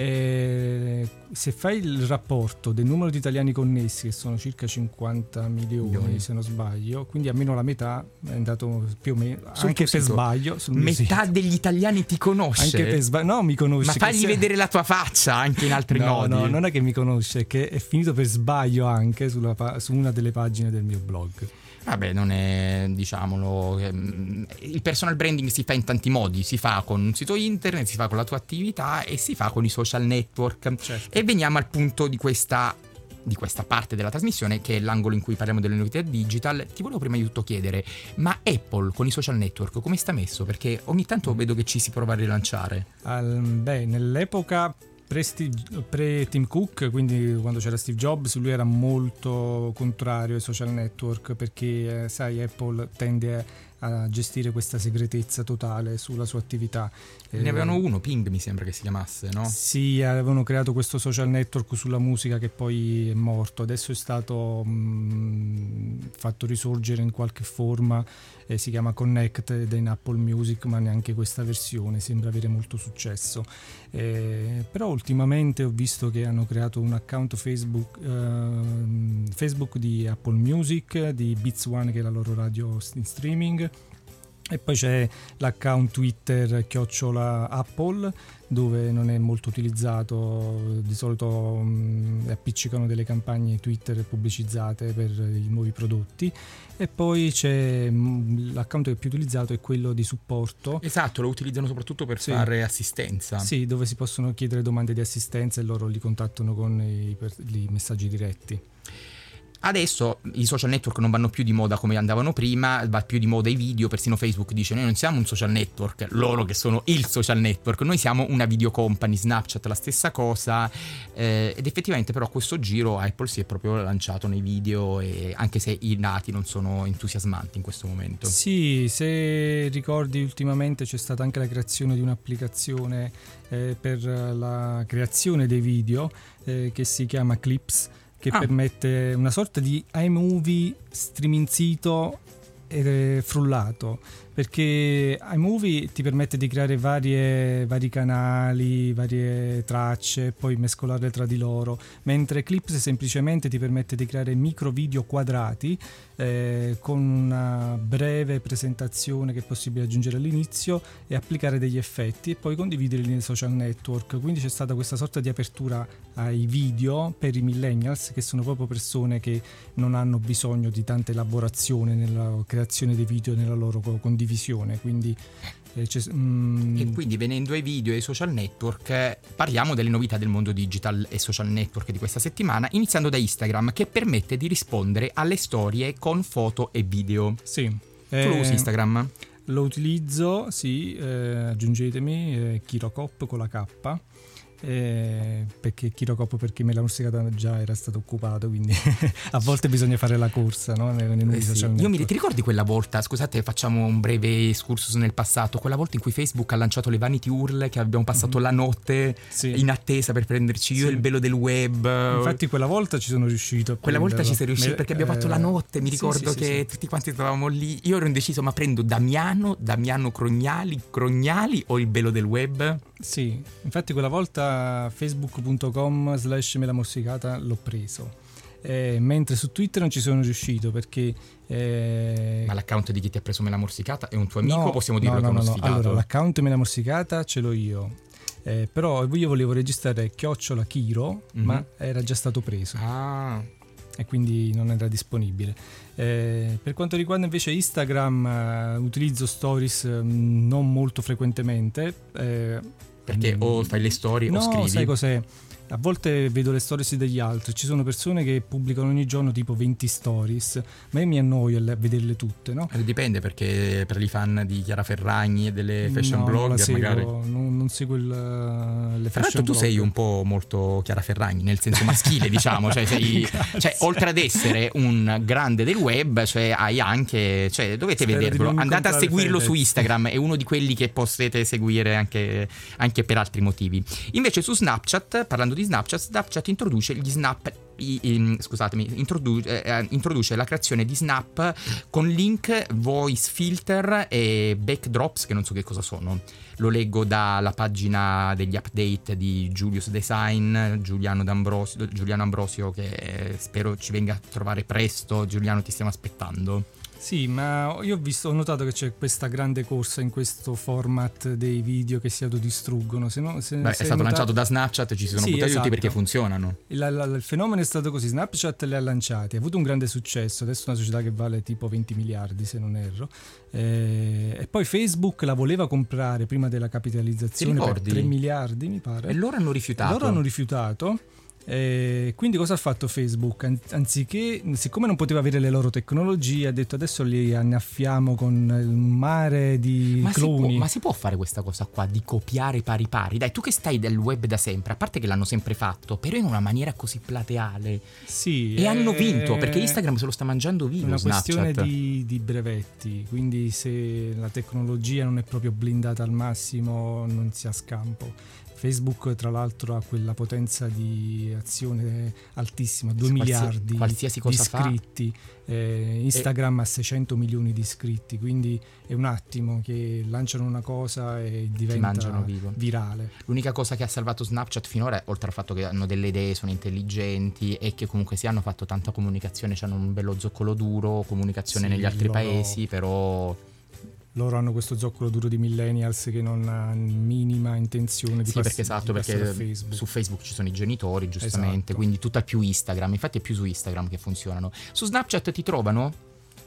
Se fai il rapporto del numero di italiani connessi, che sono circa 50 milioni se non sbaglio, quindi almeno la metà è andato più o meno, Sul anche tuo per sito? sbaglio sul mio Metà sito. degli italiani ti conosce. Anche per sbaglio, no, mi conosce. Ma che fagli sia- vedere la tua faccia anche in altri No, modi. no, non è che mi conosce, è che è finito per sbaglio anche su una delle pagine del mio blog. Vabbè, non è, diciamolo, il personal branding si fa in tanti modi, si fa con un sito internet, si fa con la tua attività e si fa con i social network. Certo. E veniamo al punto di questa parte della trasmissione, che è l'angolo in cui parliamo delle novità digital. Ti volevo prima di tutto chiedere, ma Apple con i social network come sta messo? Perché ogni tanto vedo che ci si prova a rilanciare. Nell'epoca pre-Tim Cook, quindi quando c'era Steve Jobs, lui era molto contrario ai social network, perché sai, Apple tende a gestire questa segretezza totale sulla sua attività. Ne avevano uno, Ping mi sembra che si chiamasse, no? Sì, avevano creato questo social network sulla musica che poi è morto. Adesso è stato fatto risorgere in qualche forma, si chiama Connect ed è in Apple Music, ma neanche questa versione sembra avere molto successo. Però ultimamente ho visto che hanno creato un account Facebook di Apple Music, di Beats One, che è la loro radio in streaming, e poi c'è l'account Twitter @Apple, dove non è molto utilizzato, di solito appiccicano delle campagne Twitter pubblicizzate per i nuovi prodotti. E poi c'è l'account che è più utilizzato, è quello di supporto. Esatto, lo utilizzano soprattutto per Sì. fare assistenza. Sì, dove si possono chiedere domande di assistenza e loro li contattano con i messaggi diretti. Adesso i social network non vanno più di moda come andavano prima, va più di moda i video, persino Facebook dice noi non siamo un social network, loro che sono il social network, noi siamo una video company, Snapchat la stessa cosa, ed effettivamente però a questo giro Apple si è proprio lanciato nei video, e anche se i dati non sono entusiasmanti in questo momento. Sì, se ricordi ultimamente c'è stata anche la creazione di un'applicazione per la creazione dei video che si chiama Clips, che permette una sorta di iMovie streaming sito frullato, perché iMovie ti permette di creare vari canali, varie tracce, poi mescolarle tra di loro, mentre Clips semplicemente ti permette di creare micro video quadrati con una breve presentazione che è possibile aggiungere all'inizio e applicare degli effetti e poi condividerli nei social network. Quindi c'è stata questa sorta di apertura ai video per i millennials, che sono proprio persone che non hanno bisogno di tanta elaborazione nella creazione dei video e nella loro condivisione. Quindi E quindi, venendo ai video e ai social network, parliamo delle novità del mondo digital e social network di questa settimana, iniziando da Instagram, che permette di rispondere alle storie con foto e video. sì. Tu lo usi Instagram? Lo utilizzo, sì, aggiungetemi Kirokop con la K. Perché Kirokop, perché Mela Morsicata già era stato occupato, quindi a volte bisogna fare la corsa, no? Nei nuovi social network. Ti ricordi quella volta, scusate, facciamo un breve excursus nel passato, quella volta in cui Facebook ha lanciato le Vanity URL, che abbiamo passato la notte in attesa per prenderci io e il bello del web. Infatti quella volta ci sono riuscito. Quella volta ci sei riuscito perché abbiamo fatto la notte, mi ricordo che tutti quanti stavamo lì. Io ero indeciso, ma prendo Damiano Crognali o il bello del web? Sì, infatti quella volta facebook.com/Mela Morsicata l'ho preso, mentre su Twitter non ci sono riuscito perché ma l'account di chi ti ha preso Mela Morsicata è un tuo amico? Possiamo dirlo che è uno sfigato? Allora, l'account Mela Morsicata ce l'ho io, però io volevo registrare @Kiro, ma era già stato preso e quindi non era disponibile. Per quanto riguarda invece Instagram, utilizzo stories non molto frequentemente, perché o fai le storie o scrivi. No, sai cos'è? A volte vedo le stories degli altri, ci sono persone che pubblicano ogni giorno tipo 20 stories, ma io mi annoio a vederle tutte, no? Dipende, perché per i fan di Chiara Ferragni e delle fashion blogger magari non seguo le fashion blogger. Tu blogger. sei un po' molto Chiara Ferragni, nel senso maschile, diciamo, cioè oltre ad essere un grande del web, hai anche, dovete vederlo, andate a seguirlo su Instagram, è uno di quelli che potete seguire anche per altri motivi. Invece su Snapchat, parlando di Snapchat introduce gli snap, introduce la creazione di snap con link, voice filter e backdrops, che non so che cosa sono. Lo leggo dalla pagina degli update di Julius Design, Giuliano Ambrosio, che spero ci venga a trovare presto. Giuliano, ti stiamo aspettando. Sì, ma io ho notato che c'è questa grande corsa in questo format dei video che si autodistruggono. È stato lanciato da Snapchat, ci si sono buttati tutti perché funzionano. Il fenomeno è stato così: Snapchat li ha lanciati, ha avuto un grande successo, adesso è una società che vale tipo 20 miliardi se non erro, e poi Facebook la voleva comprare prima della capitalizzazione per 3 miliardi mi pare, e loro hanno rifiutato. Quindi cosa ha fatto Facebook? Anziché, siccome non poteva avere le loro tecnologie, ha detto adesso li annaffiamo con un mare di cloni. Ma si può fare questa cosa qua di copiare pari? Dai, tu che stai del web da sempre, a parte che l'hanno sempre fatto, però in una maniera così plateale. Sì, e hanno vinto perché Instagram se lo sta mangiando vivo. È una Snapchat. questione di brevetti, quindi se la tecnologia non è proprio blindata al massimo non si ha scampo. Facebook tra l'altro ha quella potenza di azione altissima, 2 miliardi qualsiasi cosa di iscritti, Instagram ha 600 milioni di iscritti, quindi è un attimo che lanciano una cosa e diventa virale. L'unica cosa che ha salvato Snapchat finora, oltre al fatto che hanno delle idee, sono intelligenti e che comunque hanno fatto tanta comunicazione, hanno un bello zoccolo duro, comunicazione negli altri paesi, però loro hanno questo zoccolo duro di millennials che non ha minima intenzione di perché su Facebook ci sono i genitori, giustamente, quindi tutto è più Instagram, infatti è più su Instagram che funzionano. Su Snapchat ti trovano?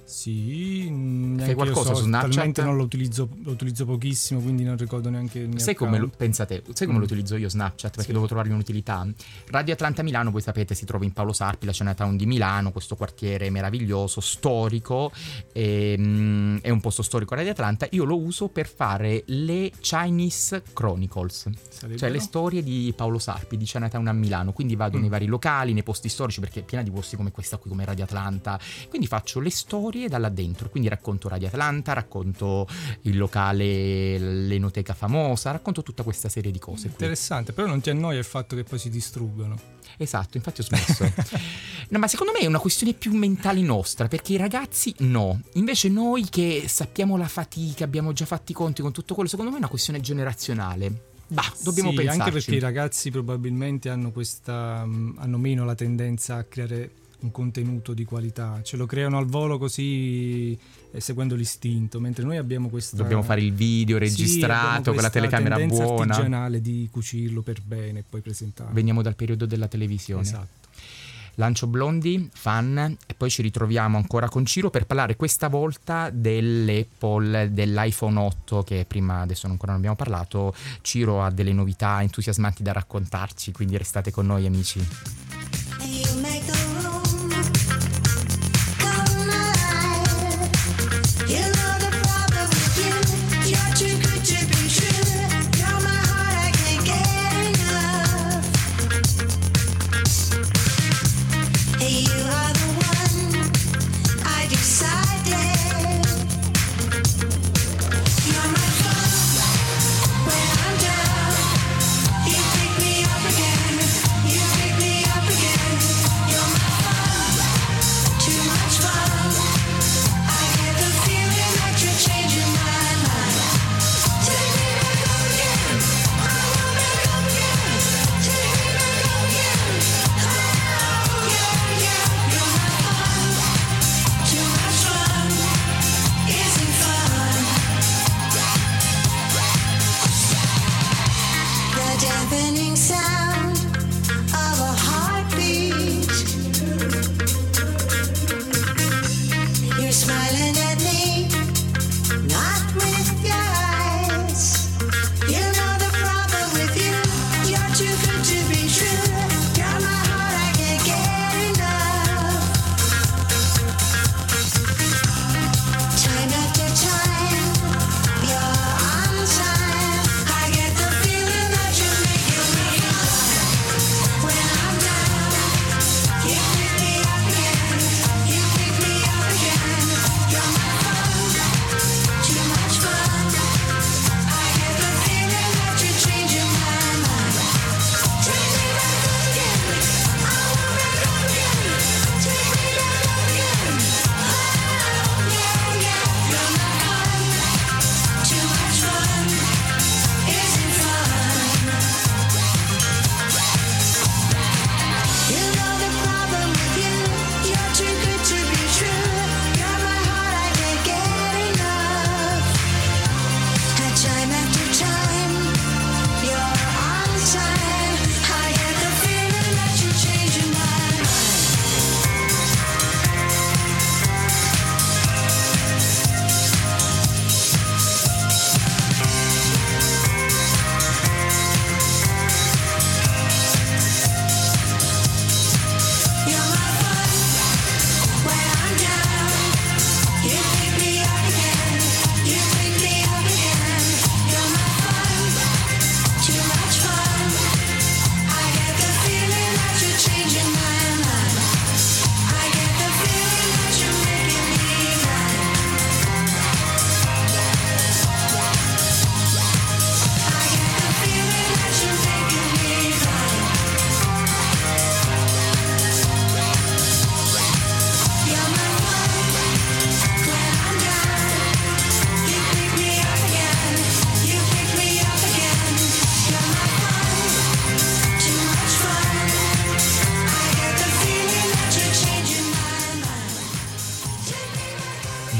Sì, fai qualcosa su Snapchat? Talmente non lo utilizzo pochissimo, quindi non ricordo neanche il mio account. Sai come lo utilizzo io Snapchat? Perché devo trovargli un'utilità. Radio Atlanta Milano, voi sapete, si trova in Paolo Sarpi, la Chinatown di Milano, questo quartiere meraviglioso, storico, è un posto storico Radio Atlanta. Io lo uso per fare le Chinese Chronicles, cioè le storie di Paolo Sarpi, di Chinatown a Milano, quindi vado nei vari locali, nei posti storici, perché è piena di posti come questa qui, come Radio Atlanta, quindi faccio le storie da là dentro, quindi racconto Radio Atlanta, racconto il locale, l'enoteca famosa, racconto tutta questa serie di cose. Interessante, però non ti annoia il fatto che poi si distruggono? Esatto, infatti ho smesso. No, ma secondo me è una questione più mentale nostra, perché i ragazzi no, invece noi che sappiamo la fatica, abbiamo già fatti i conti con tutto quello, secondo me è una questione generazionale. Dobbiamo pensarci. Anche perché i ragazzi probabilmente hanno meno la tendenza a creare un contenuto di qualità, ce lo creano al volo così seguendo l'istinto, mentre noi abbiamo questa, dobbiamo fare il video registrato con la telecamera buona, artigianale di cucirlo per bene e poi presentarlo. Veniamo dal periodo della televisione. Esatto. Lancio Blondi, fan, e poi ci ritroviamo ancora con Ciro per parlare questa volta dell'Apple, dell'iPhone 8, che prima adesso ancora non abbiamo parlato. Ciro ha delle novità entusiasmanti da raccontarci, quindi restate con noi, amici. You know the problem with you.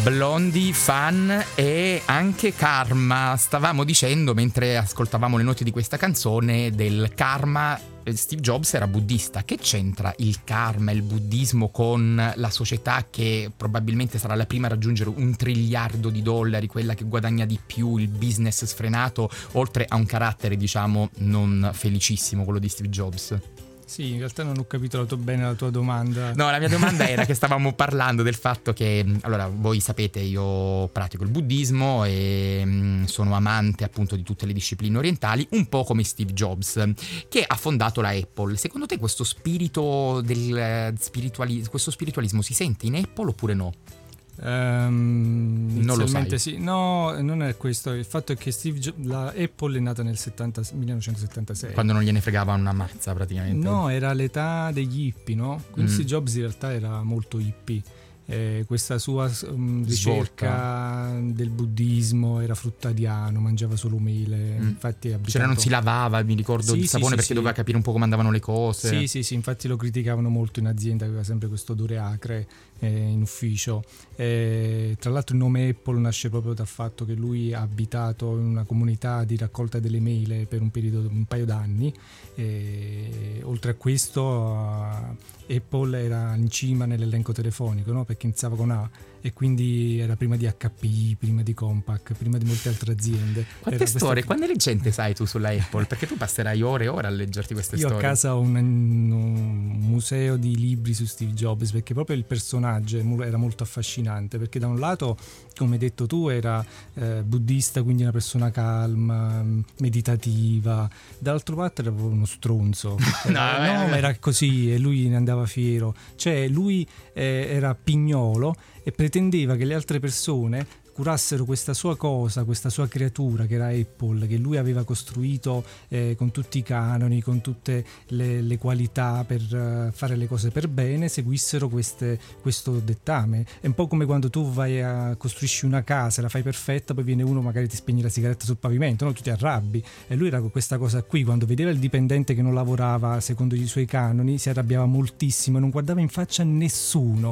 Blondie, Fan e anche Karma. Stavamo dicendo mentre ascoltavamo le note di questa canzone del karma. Steve Jobs era buddista. Che c'entra il karma e il buddismo con la società che probabilmente sarà la prima a raggiungere $1 triliardo, quella che guadagna di più, il business sfrenato, oltre a un carattere diciamo non felicissimo, quello di Steve Jobs? Sì, in realtà non ho capito bene la tua domanda. No, la mia domanda era che stavamo parlando del fatto che, allora, voi sapete, io pratico il buddismo e sono amante appunto di tutte le discipline orientali, un po' come Steve Jobs, che ha fondato la Apple. Secondo te questo spirito questo spiritualismo si sente in Apple oppure no? Non lo sai. sì. No, non è questo. Il fatto è che la Apple è nata nel 1976. Quando non gliene fregava una mazza praticamente. No, era l'età degli hippie, no? Quindi Steve Jobs in realtà era molto hippie. Questa sua ricerca del buddismo, era fruttariano, mangiava solo mele, infatti Cioè non si lavava, mi ricordo, il sapone perché doveva capire un po' come andavano le cose. Sì, infatti lo criticavano molto in azienda, aveva sempre questo odore acre in ufficio. Tra l'altro il nome Apple nasce proprio dal fatto che lui ha abitato in una comunità di raccolta delle mele per un paio d'anni. Oltre a questo Apple era in cima nell'elenco telefonico, no? Perché iniziava con A e quindi era prima di HP, prima di Compaq, prima di molte altre aziende. Quante storie, quante leggende sai tu sulla Apple? Perché tu passerai ore e ore a leggerti queste storie. Io a casa ho un museo di libri su Steve Jobs, perché proprio il personaggio era molto affascinante, perché da un lato, come hai detto tu, era buddista, quindi una persona calma, meditativa, dall'altro parte era proprio uno stronzo. Ma era così e lui ne andava fiero. Cioè lui era pignolo e pretendeva che le altre persone curassero questa sua cosa, questa sua creatura che era Apple, che lui aveva costruito con tutti i canoni, con tutte le qualità per fare le cose per bene, seguissero questo dettame. È un po' come quando tu vai a costruisci una casa, la fai perfetta, poi viene uno magari ti spegne la sigaretta sul pavimento, no? Tu ti arrabbi. E lui era con questa cosa qui, quando vedeva il dipendente che non lavorava secondo i suoi canoni si arrabbiava moltissimo e non guardava in faccia a nessuno,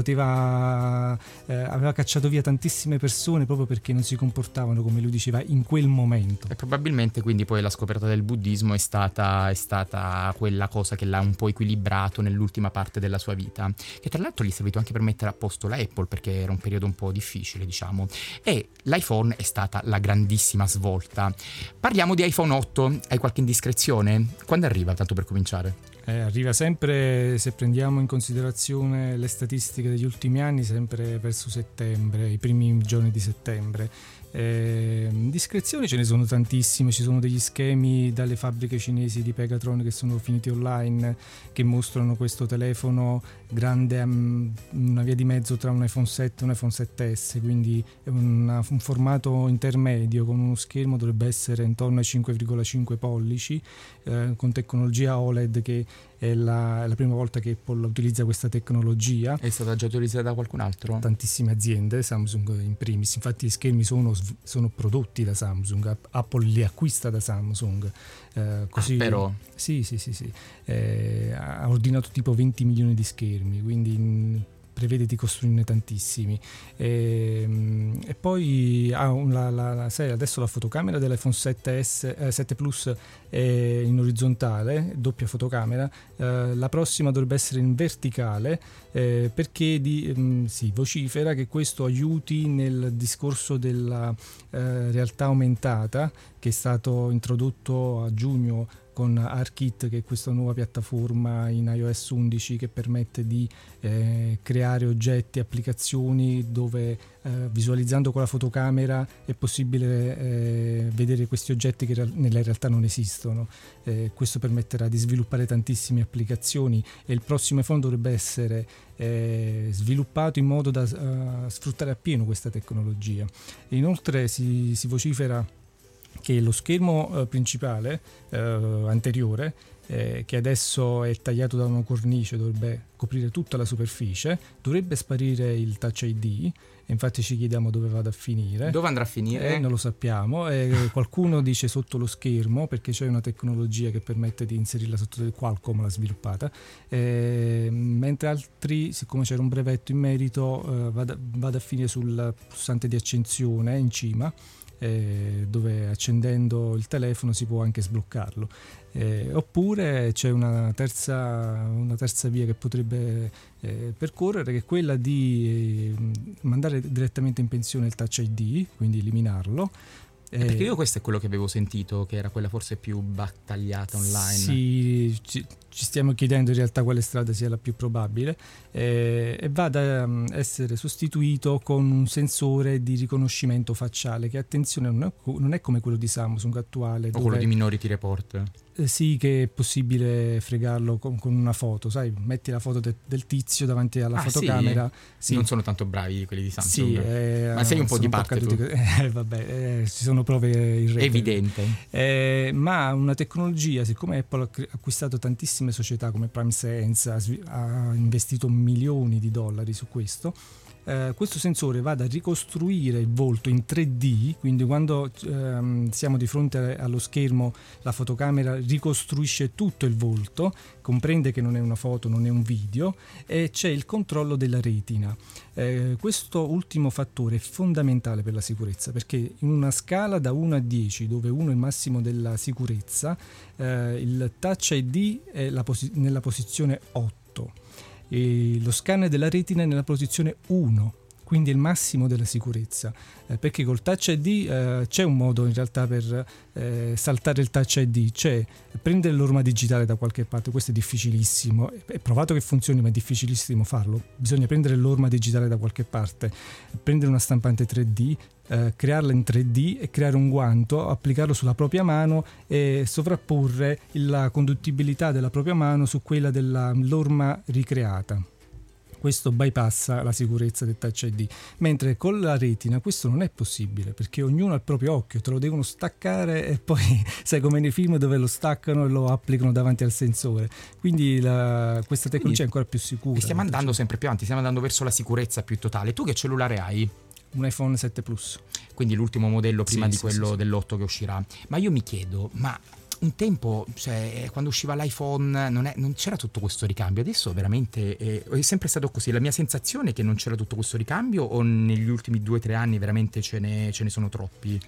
aveva cacciato via tantissime persone proprio perché non si comportavano come lui diceva in quel momento. E probabilmente quindi poi la scoperta del buddismo è stata quella cosa che l'ha un po' equilibrato nell'ultima parte della sua vita, che tra l'altro gli è servito anche per mettere a posto la Apple, perché era un periodo un po' difficile, diciamo, e l'iPhone è stata la grandissima svolta. Parliamo di iPhone 8, hai qualche indiscrezione? Quando arriva, tanto per cominciare? Arriva sempre, se prendiamo in considerazione le statistiche degli ultimi anni, sempre verso settembre, i primi giorni di settembre. Discrezioni ce ne sono tantissime, ci sono degli schemi dalle fabbriche cinesi di Pegatron che sono finiti online, che mostrano questo telefono grande, una via di mezzo tra un iPhone 7 e un iPhone 7S, quindi è un formato intermedio con uno schermo, dovrebbe essere intorno ai 5,5 pollici, con tecnologia OLED, che è la prima volta che Apple utilizza questa tecnologia. È stata già utilizzata da qualcun altro? Tantissime aziende, Samsung in primis, infatti gli schermi sono prodotti da Samsung, Apple li acquista da Samsung. Così, però? Sì. Ha ordinato tipo 20 milioni di schermi, quindi prevede di costruirne tantissimi. E poi adesso la fotocamera dell'iPhone 7 Plus è in orizzontale, doppia fotocamera. La prossima dovrebbe essere in verticale, perché si vocifera che questo aiuti nel discorso della realtà aumentata, che è stato introdotto a giugno con ARKit, che è questa nuova piattaforma in iOS 11 che permette di creare oggetti, applicazioni dove visualizzando con la fotocamera è possibile vedere questi oggetti che nella realtà non esistono. Questo permetterà di sviluppare tantissime applicazioni e il prossimo iPhone dovrebbe essere sviluppato in modo da sfruttare appieno questa tecnologia. E inoltre si vocifera che lo schermo principale anteriore che adesso è tagliato da una cornice, dovrebbe coprire tutta la superficie, dovrebbe sparire il Touch ID. Infatti ci chiediamo dove vada a finire. Dove andrà a finire? Non lo sappiamo. Qualcuno dice sotto lo schermo, perché c'è una tecnologia che permette di inserirla sotto, Qualcomm l'ha sviluppata, mentre altri, siccome c'era un brevetto in merito, vada a finire sul pulsante di accensione in cima, dove accendendo il telefono si può anche sbloccarlo. Oppure c'è una terza via che potrebbe percorrere, che è quella di mandare direttamente in pensione il Touch ID, quindi eliminarlo. Perché io questo è quello che avevo sentito, che era quella forse più battagliata online. Sì, ci stiamo chiedendo in realtà quale strada sia la più probabile, e va da essere sostituito con un sensore di riconoscimento facciale che, attenzione, non è come quello di Samsung attuale, O quello di Minority Report. Sì, che è possibile fregarlo con una foto, sai, metti la foto del tizio davanti alla fotocamera. Sì? Non sono tanto bravi quelli di Samsung. Sì, ma sei un po' di parte tu. Vabbè, ci sono prove irregolari. Evidente. Ma una tecnologia, siccome Apple ha acquistato tantissime società come PrimeSense, ha investito milioni di dollari su questo sensore va a ricostruire il volto in 3D, quindi quando siamo di fronte allo schermo la fotocamera ricostruisce tutto il volto, comprende che non è una foto, non è un video, e c'è il controllo della retina. Questo ultimo fattore è fondamentale per la sicurezza, perché in una scala da 1 a 10, dove 1 è il massimo della sicurezza, il Touch ID è nella posizione 8. E lo scanner della retina è nella posizione 1, quindi è il massimo della sicurezza, perché col Touch ID c'è un modo in realtà per saltare il Touch ID, cioè prendere l'orma digitale da qualche parte. Questo è difficilissimo, è provato che funzioni, ma è difficilissimo farlo. Bisogna prendere l'orma digitale da qualche parte, prendere una stampante 3D, crearla in 3D e creare un guanto, applicarlo sulla propria mano e sovrapporre la conduttibilità della propria mano su quella dell'orma ricreata. Questo bypassa la sicurezza del Touch ID, mentre con la retina questo non è possibile, perché ognuno ha il proprio occhio, te lo devono staccare e poi sai come nei film dove lo staccano e lo applicano davanti al sensore. Quindi questa tecnologia è ancora più sicura. E stiamo andando sempre più avanti, stiamo andando verso la sicurezza più totale. Tu che cellulare hai? Un iPhone 7 Plus. Quindi l'ultimo modello prima di quello dell'8 che uscirà. Ma io mi chiedo, ma un tempo, cioè, quando usciva l'iPhone non c'era tutto questo ricambio, adesso veramente è sempre stato così. La mia sensazione è che non c'era tutto questo ricambio, o negli ultimi 2-3 anni veramente ce ne sono troppi?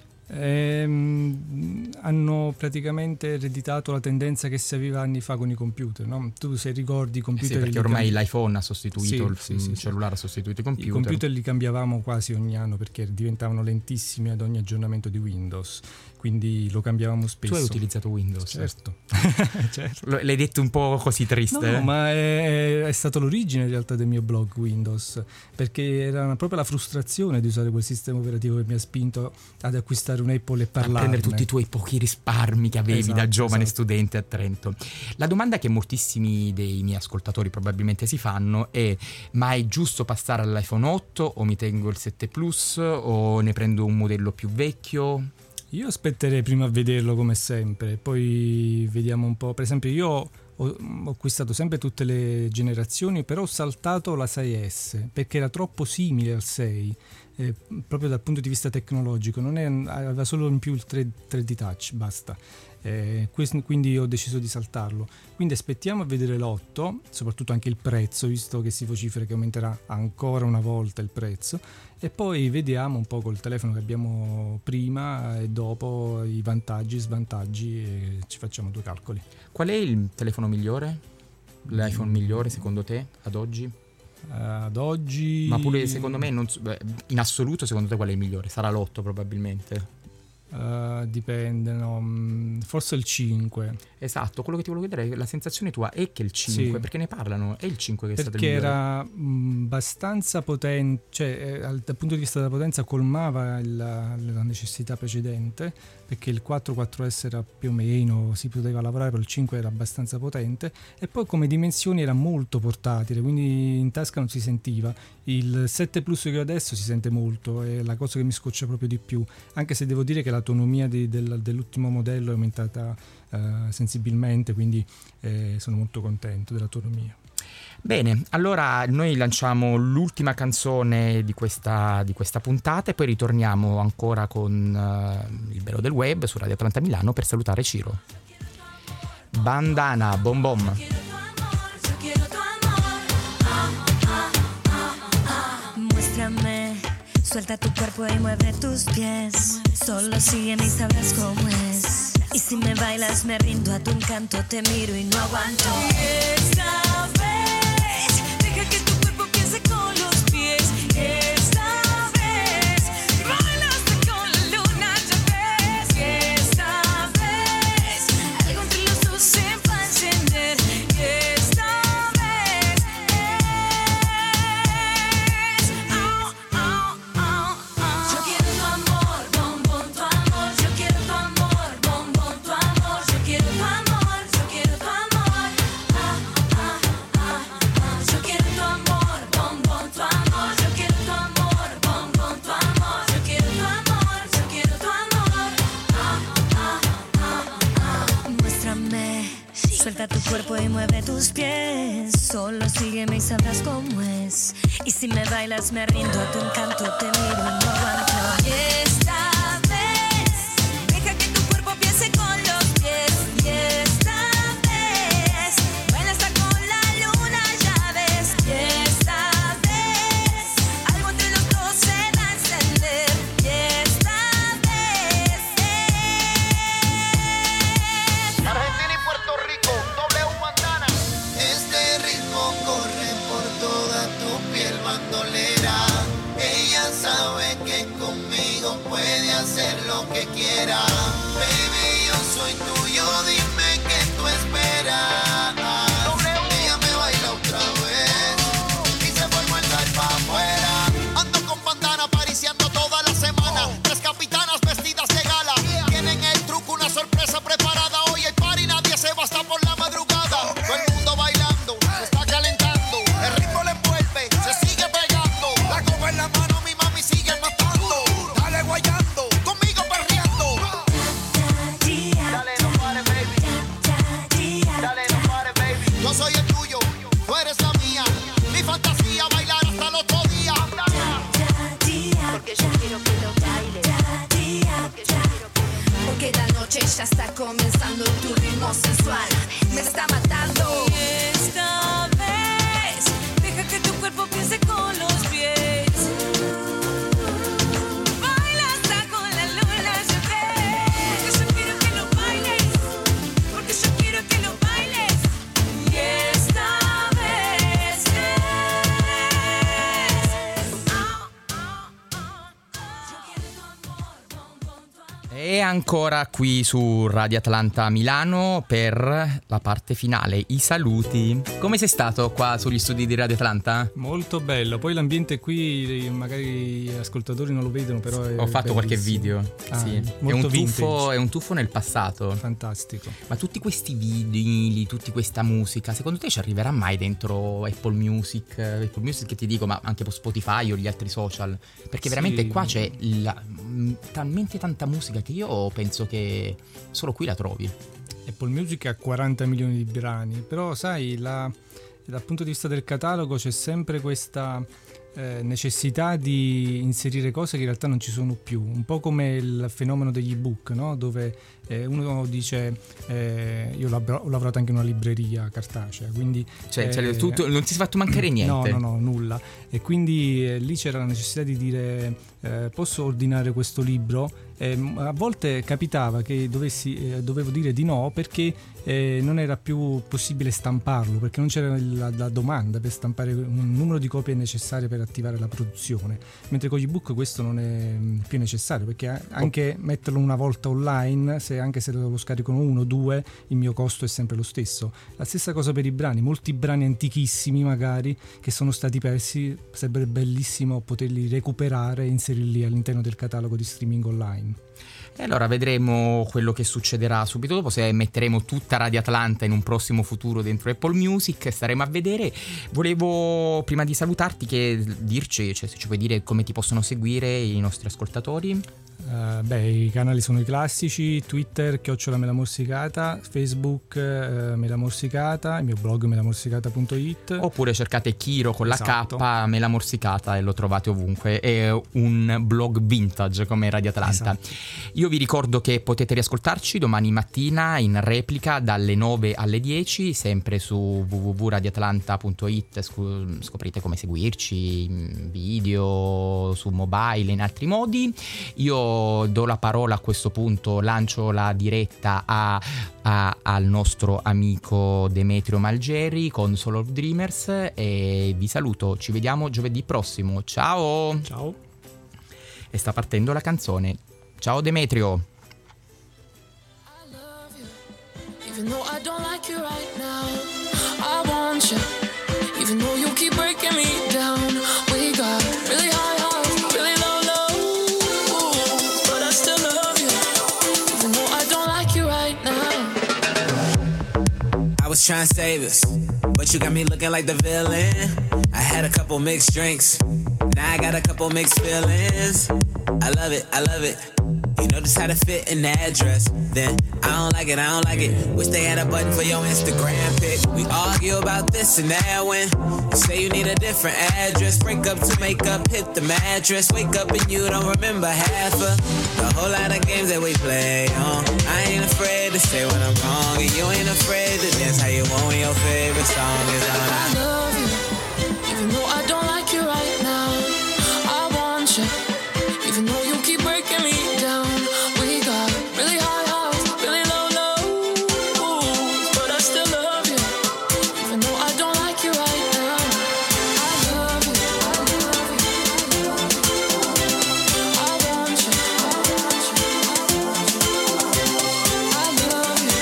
Hanno praticamente ereditato la tendenza che si aveva anni fa con i computer, no? Tu se ricordi i computer, sì, perché ormai l'iPhone ha sostituito il cellulare, ha sostituito i computer. I computer li cambiavamo quasi ogni anno perché diventavano lentissimi ad ogni aggiornamento di Windows, quindi lo cambiavamo spesso. Tu hai utilizzato Windows? Certo. Certo. L'hai detto un po' così triste? No, ma è stato l'origine in realtà del mio blog Windows, perché era proprio la frustrazione di usare quel sistema operativo che mi ha spinto ad acquistare un Apple e parlarne. A prendere tutti i tuoi pochi risparmi che avevi da giovane studente a Trento. La domanda che moltissimi dei miei ascoltatori probabilmente si fanno è: ma è giusto passare all'iPhone 8 o mi tengo il 7 Plus o ne prendo un modello più vecchio? Io aspetterei prima a vederlo come sempre, poi vediamo un po'. Per esempio io ho acquistato sempre tutte le generazioni, però ho saltato la 6S perché era troppo simile al 6, proprio dal punto di vista tecnologico. Aveva solo in più il 3D Touch, basta. Quindi ho deciso di saltarlo. Quindi aspettiamo a vedere l'8, soprattutto anche il prezzo, visto che si vocifera che aumenterà ancora una volta il prezzo, e poi vediamo un po' col telefono che abbiamo prima e dopo i vantaggi e svantaggi, e ci facciamo due calcoli. Qual è il telefono migliore? L'iPhone migliore secondo te ad oggi? Ad oggi, ma pure secondo me in assoluto, secondo te qual è il migliore? Sarà l'8 probabilmente. Dipende, no? Forse il 5. Esatto, quello che ti volevo chiedere, la sensazione tua è che il 5, sì, perché ne parlano, è il 5 che è stato il migliore? Perché era abbastanza potente, cioè dal punto di vista della potenza colmava la necessità precedente, perché il 4.4S era più o meno, si poteva lavorare, però il 5 era abbastanza potente, e poi come dimensioni era molto portatile, quindi in tasca non si sentiva. Il 7 Plus che ho adesso si sente molto, è la cosa che mi scoccia proprio di più, anche se devo dire che l'autonomia dell'ultimo modello è aumentata sensibilmente, quindi sono molto contento dell'autonomia. Bene, allora noi lanciamo l'ultima canzone di questa puntata e poi ritorniamo ancora con il bello del web su Radio Atlanta Milano per salutare Ciro. Bandana, Bom Bom. Muéstrame, suelta tu cuerpo y mueve tus pies. Solo sígueme y sabrás cómo es. Y si me bailas me rindo a tu encanto, te miro y no aguanto. Esta vez, deja que tu cuerpo piense con los pies. Esta vez, baila hasta con la luna, ya ves. Y esta vez, algo entre los dos se va a encender. Y esta vez es, oh, oh, oh, oh. Yo quiero tu amor, bom, bom, tu amor. Yo quiero tu amor, bom, bom, tu amor. Yo quiero tu amor, yo quiero tu amor. Yo quiero tu amor, bom, bom, tu amor. Yo quiero tu amor, bom, bom, tu amor. Yo quiero tu amor, yo quiero tu amor. Muéstrame, suelta tu cuerpo y mueve tus pies. Solo sígueme y sabrás cómo es. Y si me bailas me rindo a tu encanto, te miro y no aguanto. Y esta vez, deja que tu cuerpo piense con los pies. Y esta vez, baila hasta con la luna, ya ves. Y esta vez, algo entre los dos se va a encender. Y esta vez Argentina y Puerto Rico, W Bandana. Este ritmo corre por toda tu piel bandolera. Ella sabe que conmigo puede hacer lo que quiera. Baby, yo soy tuyo, dime qué tú esperas. Ella me baila otra vez y se forma el salpa afuera. Ando con bandana pariciando toda la semana. 3 capitanas vestidas de gala. Tienen el truco, una sorpresa preparada. Hoy hay party, nadie se va hasta por la madrugada. Todo el mundo bailando, se está calentando. El ritmo le envuelve, se sigue pegando. La copa en la mano, mi mami sigue matando. Dale guayando, conmigo perreando. Dale, no pares, baby. Dale, no pares, baby. Yo soy el tuyo, tú eres la mía. Mi fantasía, bailar hasta el otro día. porque yo quiero que lo bailes. Porque la noche ya está comenzando, tu ritmo sensual me está matando. Y esta vez, deja que tu cuerpo piense con los pies. Baila hasta con la luna, ya ves. Porque yo quiero que lo bailes. Porque yo quiero que lo bailes. Y esta vez E ancora qui su Radio Atlanta Milano per la parte finale, i saluti. Come sei stato qua sugli studi di Radio Atlanta? Molto bello, poi l'ambiente qui magari gli ascoltatori non lo vedono, però è Ho fatto qualche bellissimo. video, Ah, sì. molto È un tuffo nel passato. Fantastico. Ma tutti questi vinili, tutta questa musica, secondo te ci arriverà mai dentro Apple Music? Apple Music, che ti dico, ma anche Spotify o gli altri social? Perché Sì. veramente qua c'è talmente tanta musica che io penso che solo qui la trovi. Apple Music ha 40 milioni di brani, però sai, dal punto di vista del catalogo c'è sempre questa necessità di inserire cose che in realtà non ci sono più, un po' come il fenomeno degli ebook, no? Dove uno dice io ho lavorato anche in una libreria cartacea, quindi Tutto, non ti sei fatto mancare niente. no, nulla, e quindi lì c'era la necessità di dire posso ordinare questo libro? A volte capitava che dovevo dire di no perché non era più possibile stamparlo, perché non c'era la domanda per stampare un numero di copie necessarie per attivare la produzione, mentre con gli ebook questo non è più necessario, perché anche metterlo una volta online, anche se lo scaricano 1 o 2, il mio costo è sempre lo stesso. La stessa cosa per i brani, molti brani antichissimi magari che sono stati persi, sarebbe bellissimo poterli recuperare e inserirli all'interno del catalogo di streaming online. stream. E allora vedremo quello che succederà subito dopo, se metteremo tutta Radio Atlanta in un prossimo futuro dentro Apple Music, staremo a vedere. Volevo, prima di salutarti, dirci, cioè, se ci puoi dire come ti possono seguire i nostri ascoltatori. I canali sono i classici: Twitter @melamorsicata, Facebook Melamorsicata, il mio blog melamorsicata.it, oppure cercate Chiro con Esatto. la K Melamorsicata e lo trovate ovunque. È un blog vintage come Radio Atlanta. Esatto. Io vi ricordo che potete riascoltarci domani mattina in replica dalle 9 alle 10, sempre su www.radioatlanta.it. Scoprite come seguirci in video, su mobile, in altri modi. Io do la parola a questo punto, lancio la diretta al nostro amico Demetrio Malgeri con Soul of Dreamers e vi saluto, ci vediamo giovedì prossimo, ciao! Ciao. E sta partendo la canzone. Ciao Demetrio! Even though I don't like you right now, I want you. Even though you keep breaking me down, we got really high highs, really low lows, but I still love you. Even though I don't like you right now. I was trying to save us, but you got me looking like the villain. I had a couple mixed drinks, now I got a couple mixed feelings. I love it, I love it. You know just how to fit in that dress. Then I don't like it, I don't like it. Wish they had a button for your Instagram pic. We argue about this and that when you say you need a different address. Break up to make up, hit the mattress. Wake up and you don't remember half of the whole lot of games that we play on. I ain't afraid to say when I'm wrong, and you ain't afraid to dance how you want when your favorite song is on. I love you, even though I don't like you right now. I want you, even though you keep breaking me down. We got really high highs, really low lows, but I still love you, even though I don't like you right now. I love you, I love you, I want you, I want you, I love you,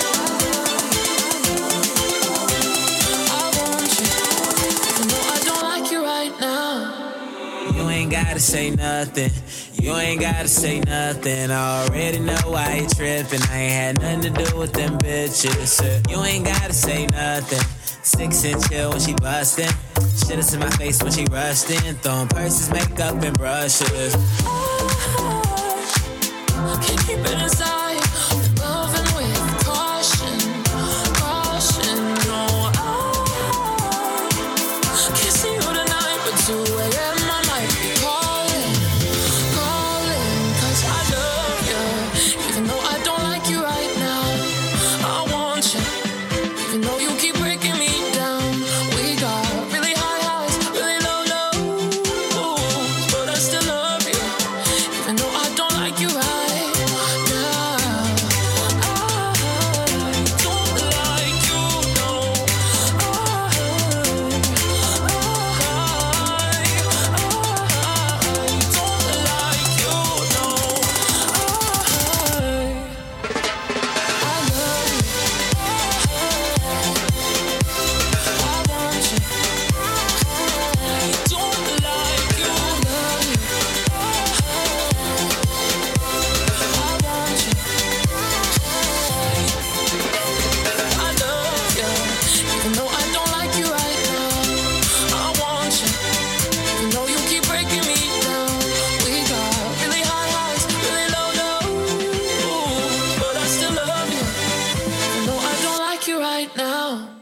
I want you, even though I don't like you right now. You ain't gotta say nothing. You ain't gotta say nothing. I already know why you tripping. I ain't had nothing to do with them bitches. You ain't gotta say nothing. 6 and chill when she bustin'. Shit is in my face when she rushed in. Throwing purses, makeup, and brushes. I can't keep it inside. Loving with caution, caution. No, I can't see you tonight, but 2 a.m. I might be calling, calling. 'Cause I love you, even though I don't like you right now. I want you, even though you keep breaking me down. We got really high highs, really low lows, but I still love you, even though I don't like you right now. Right now.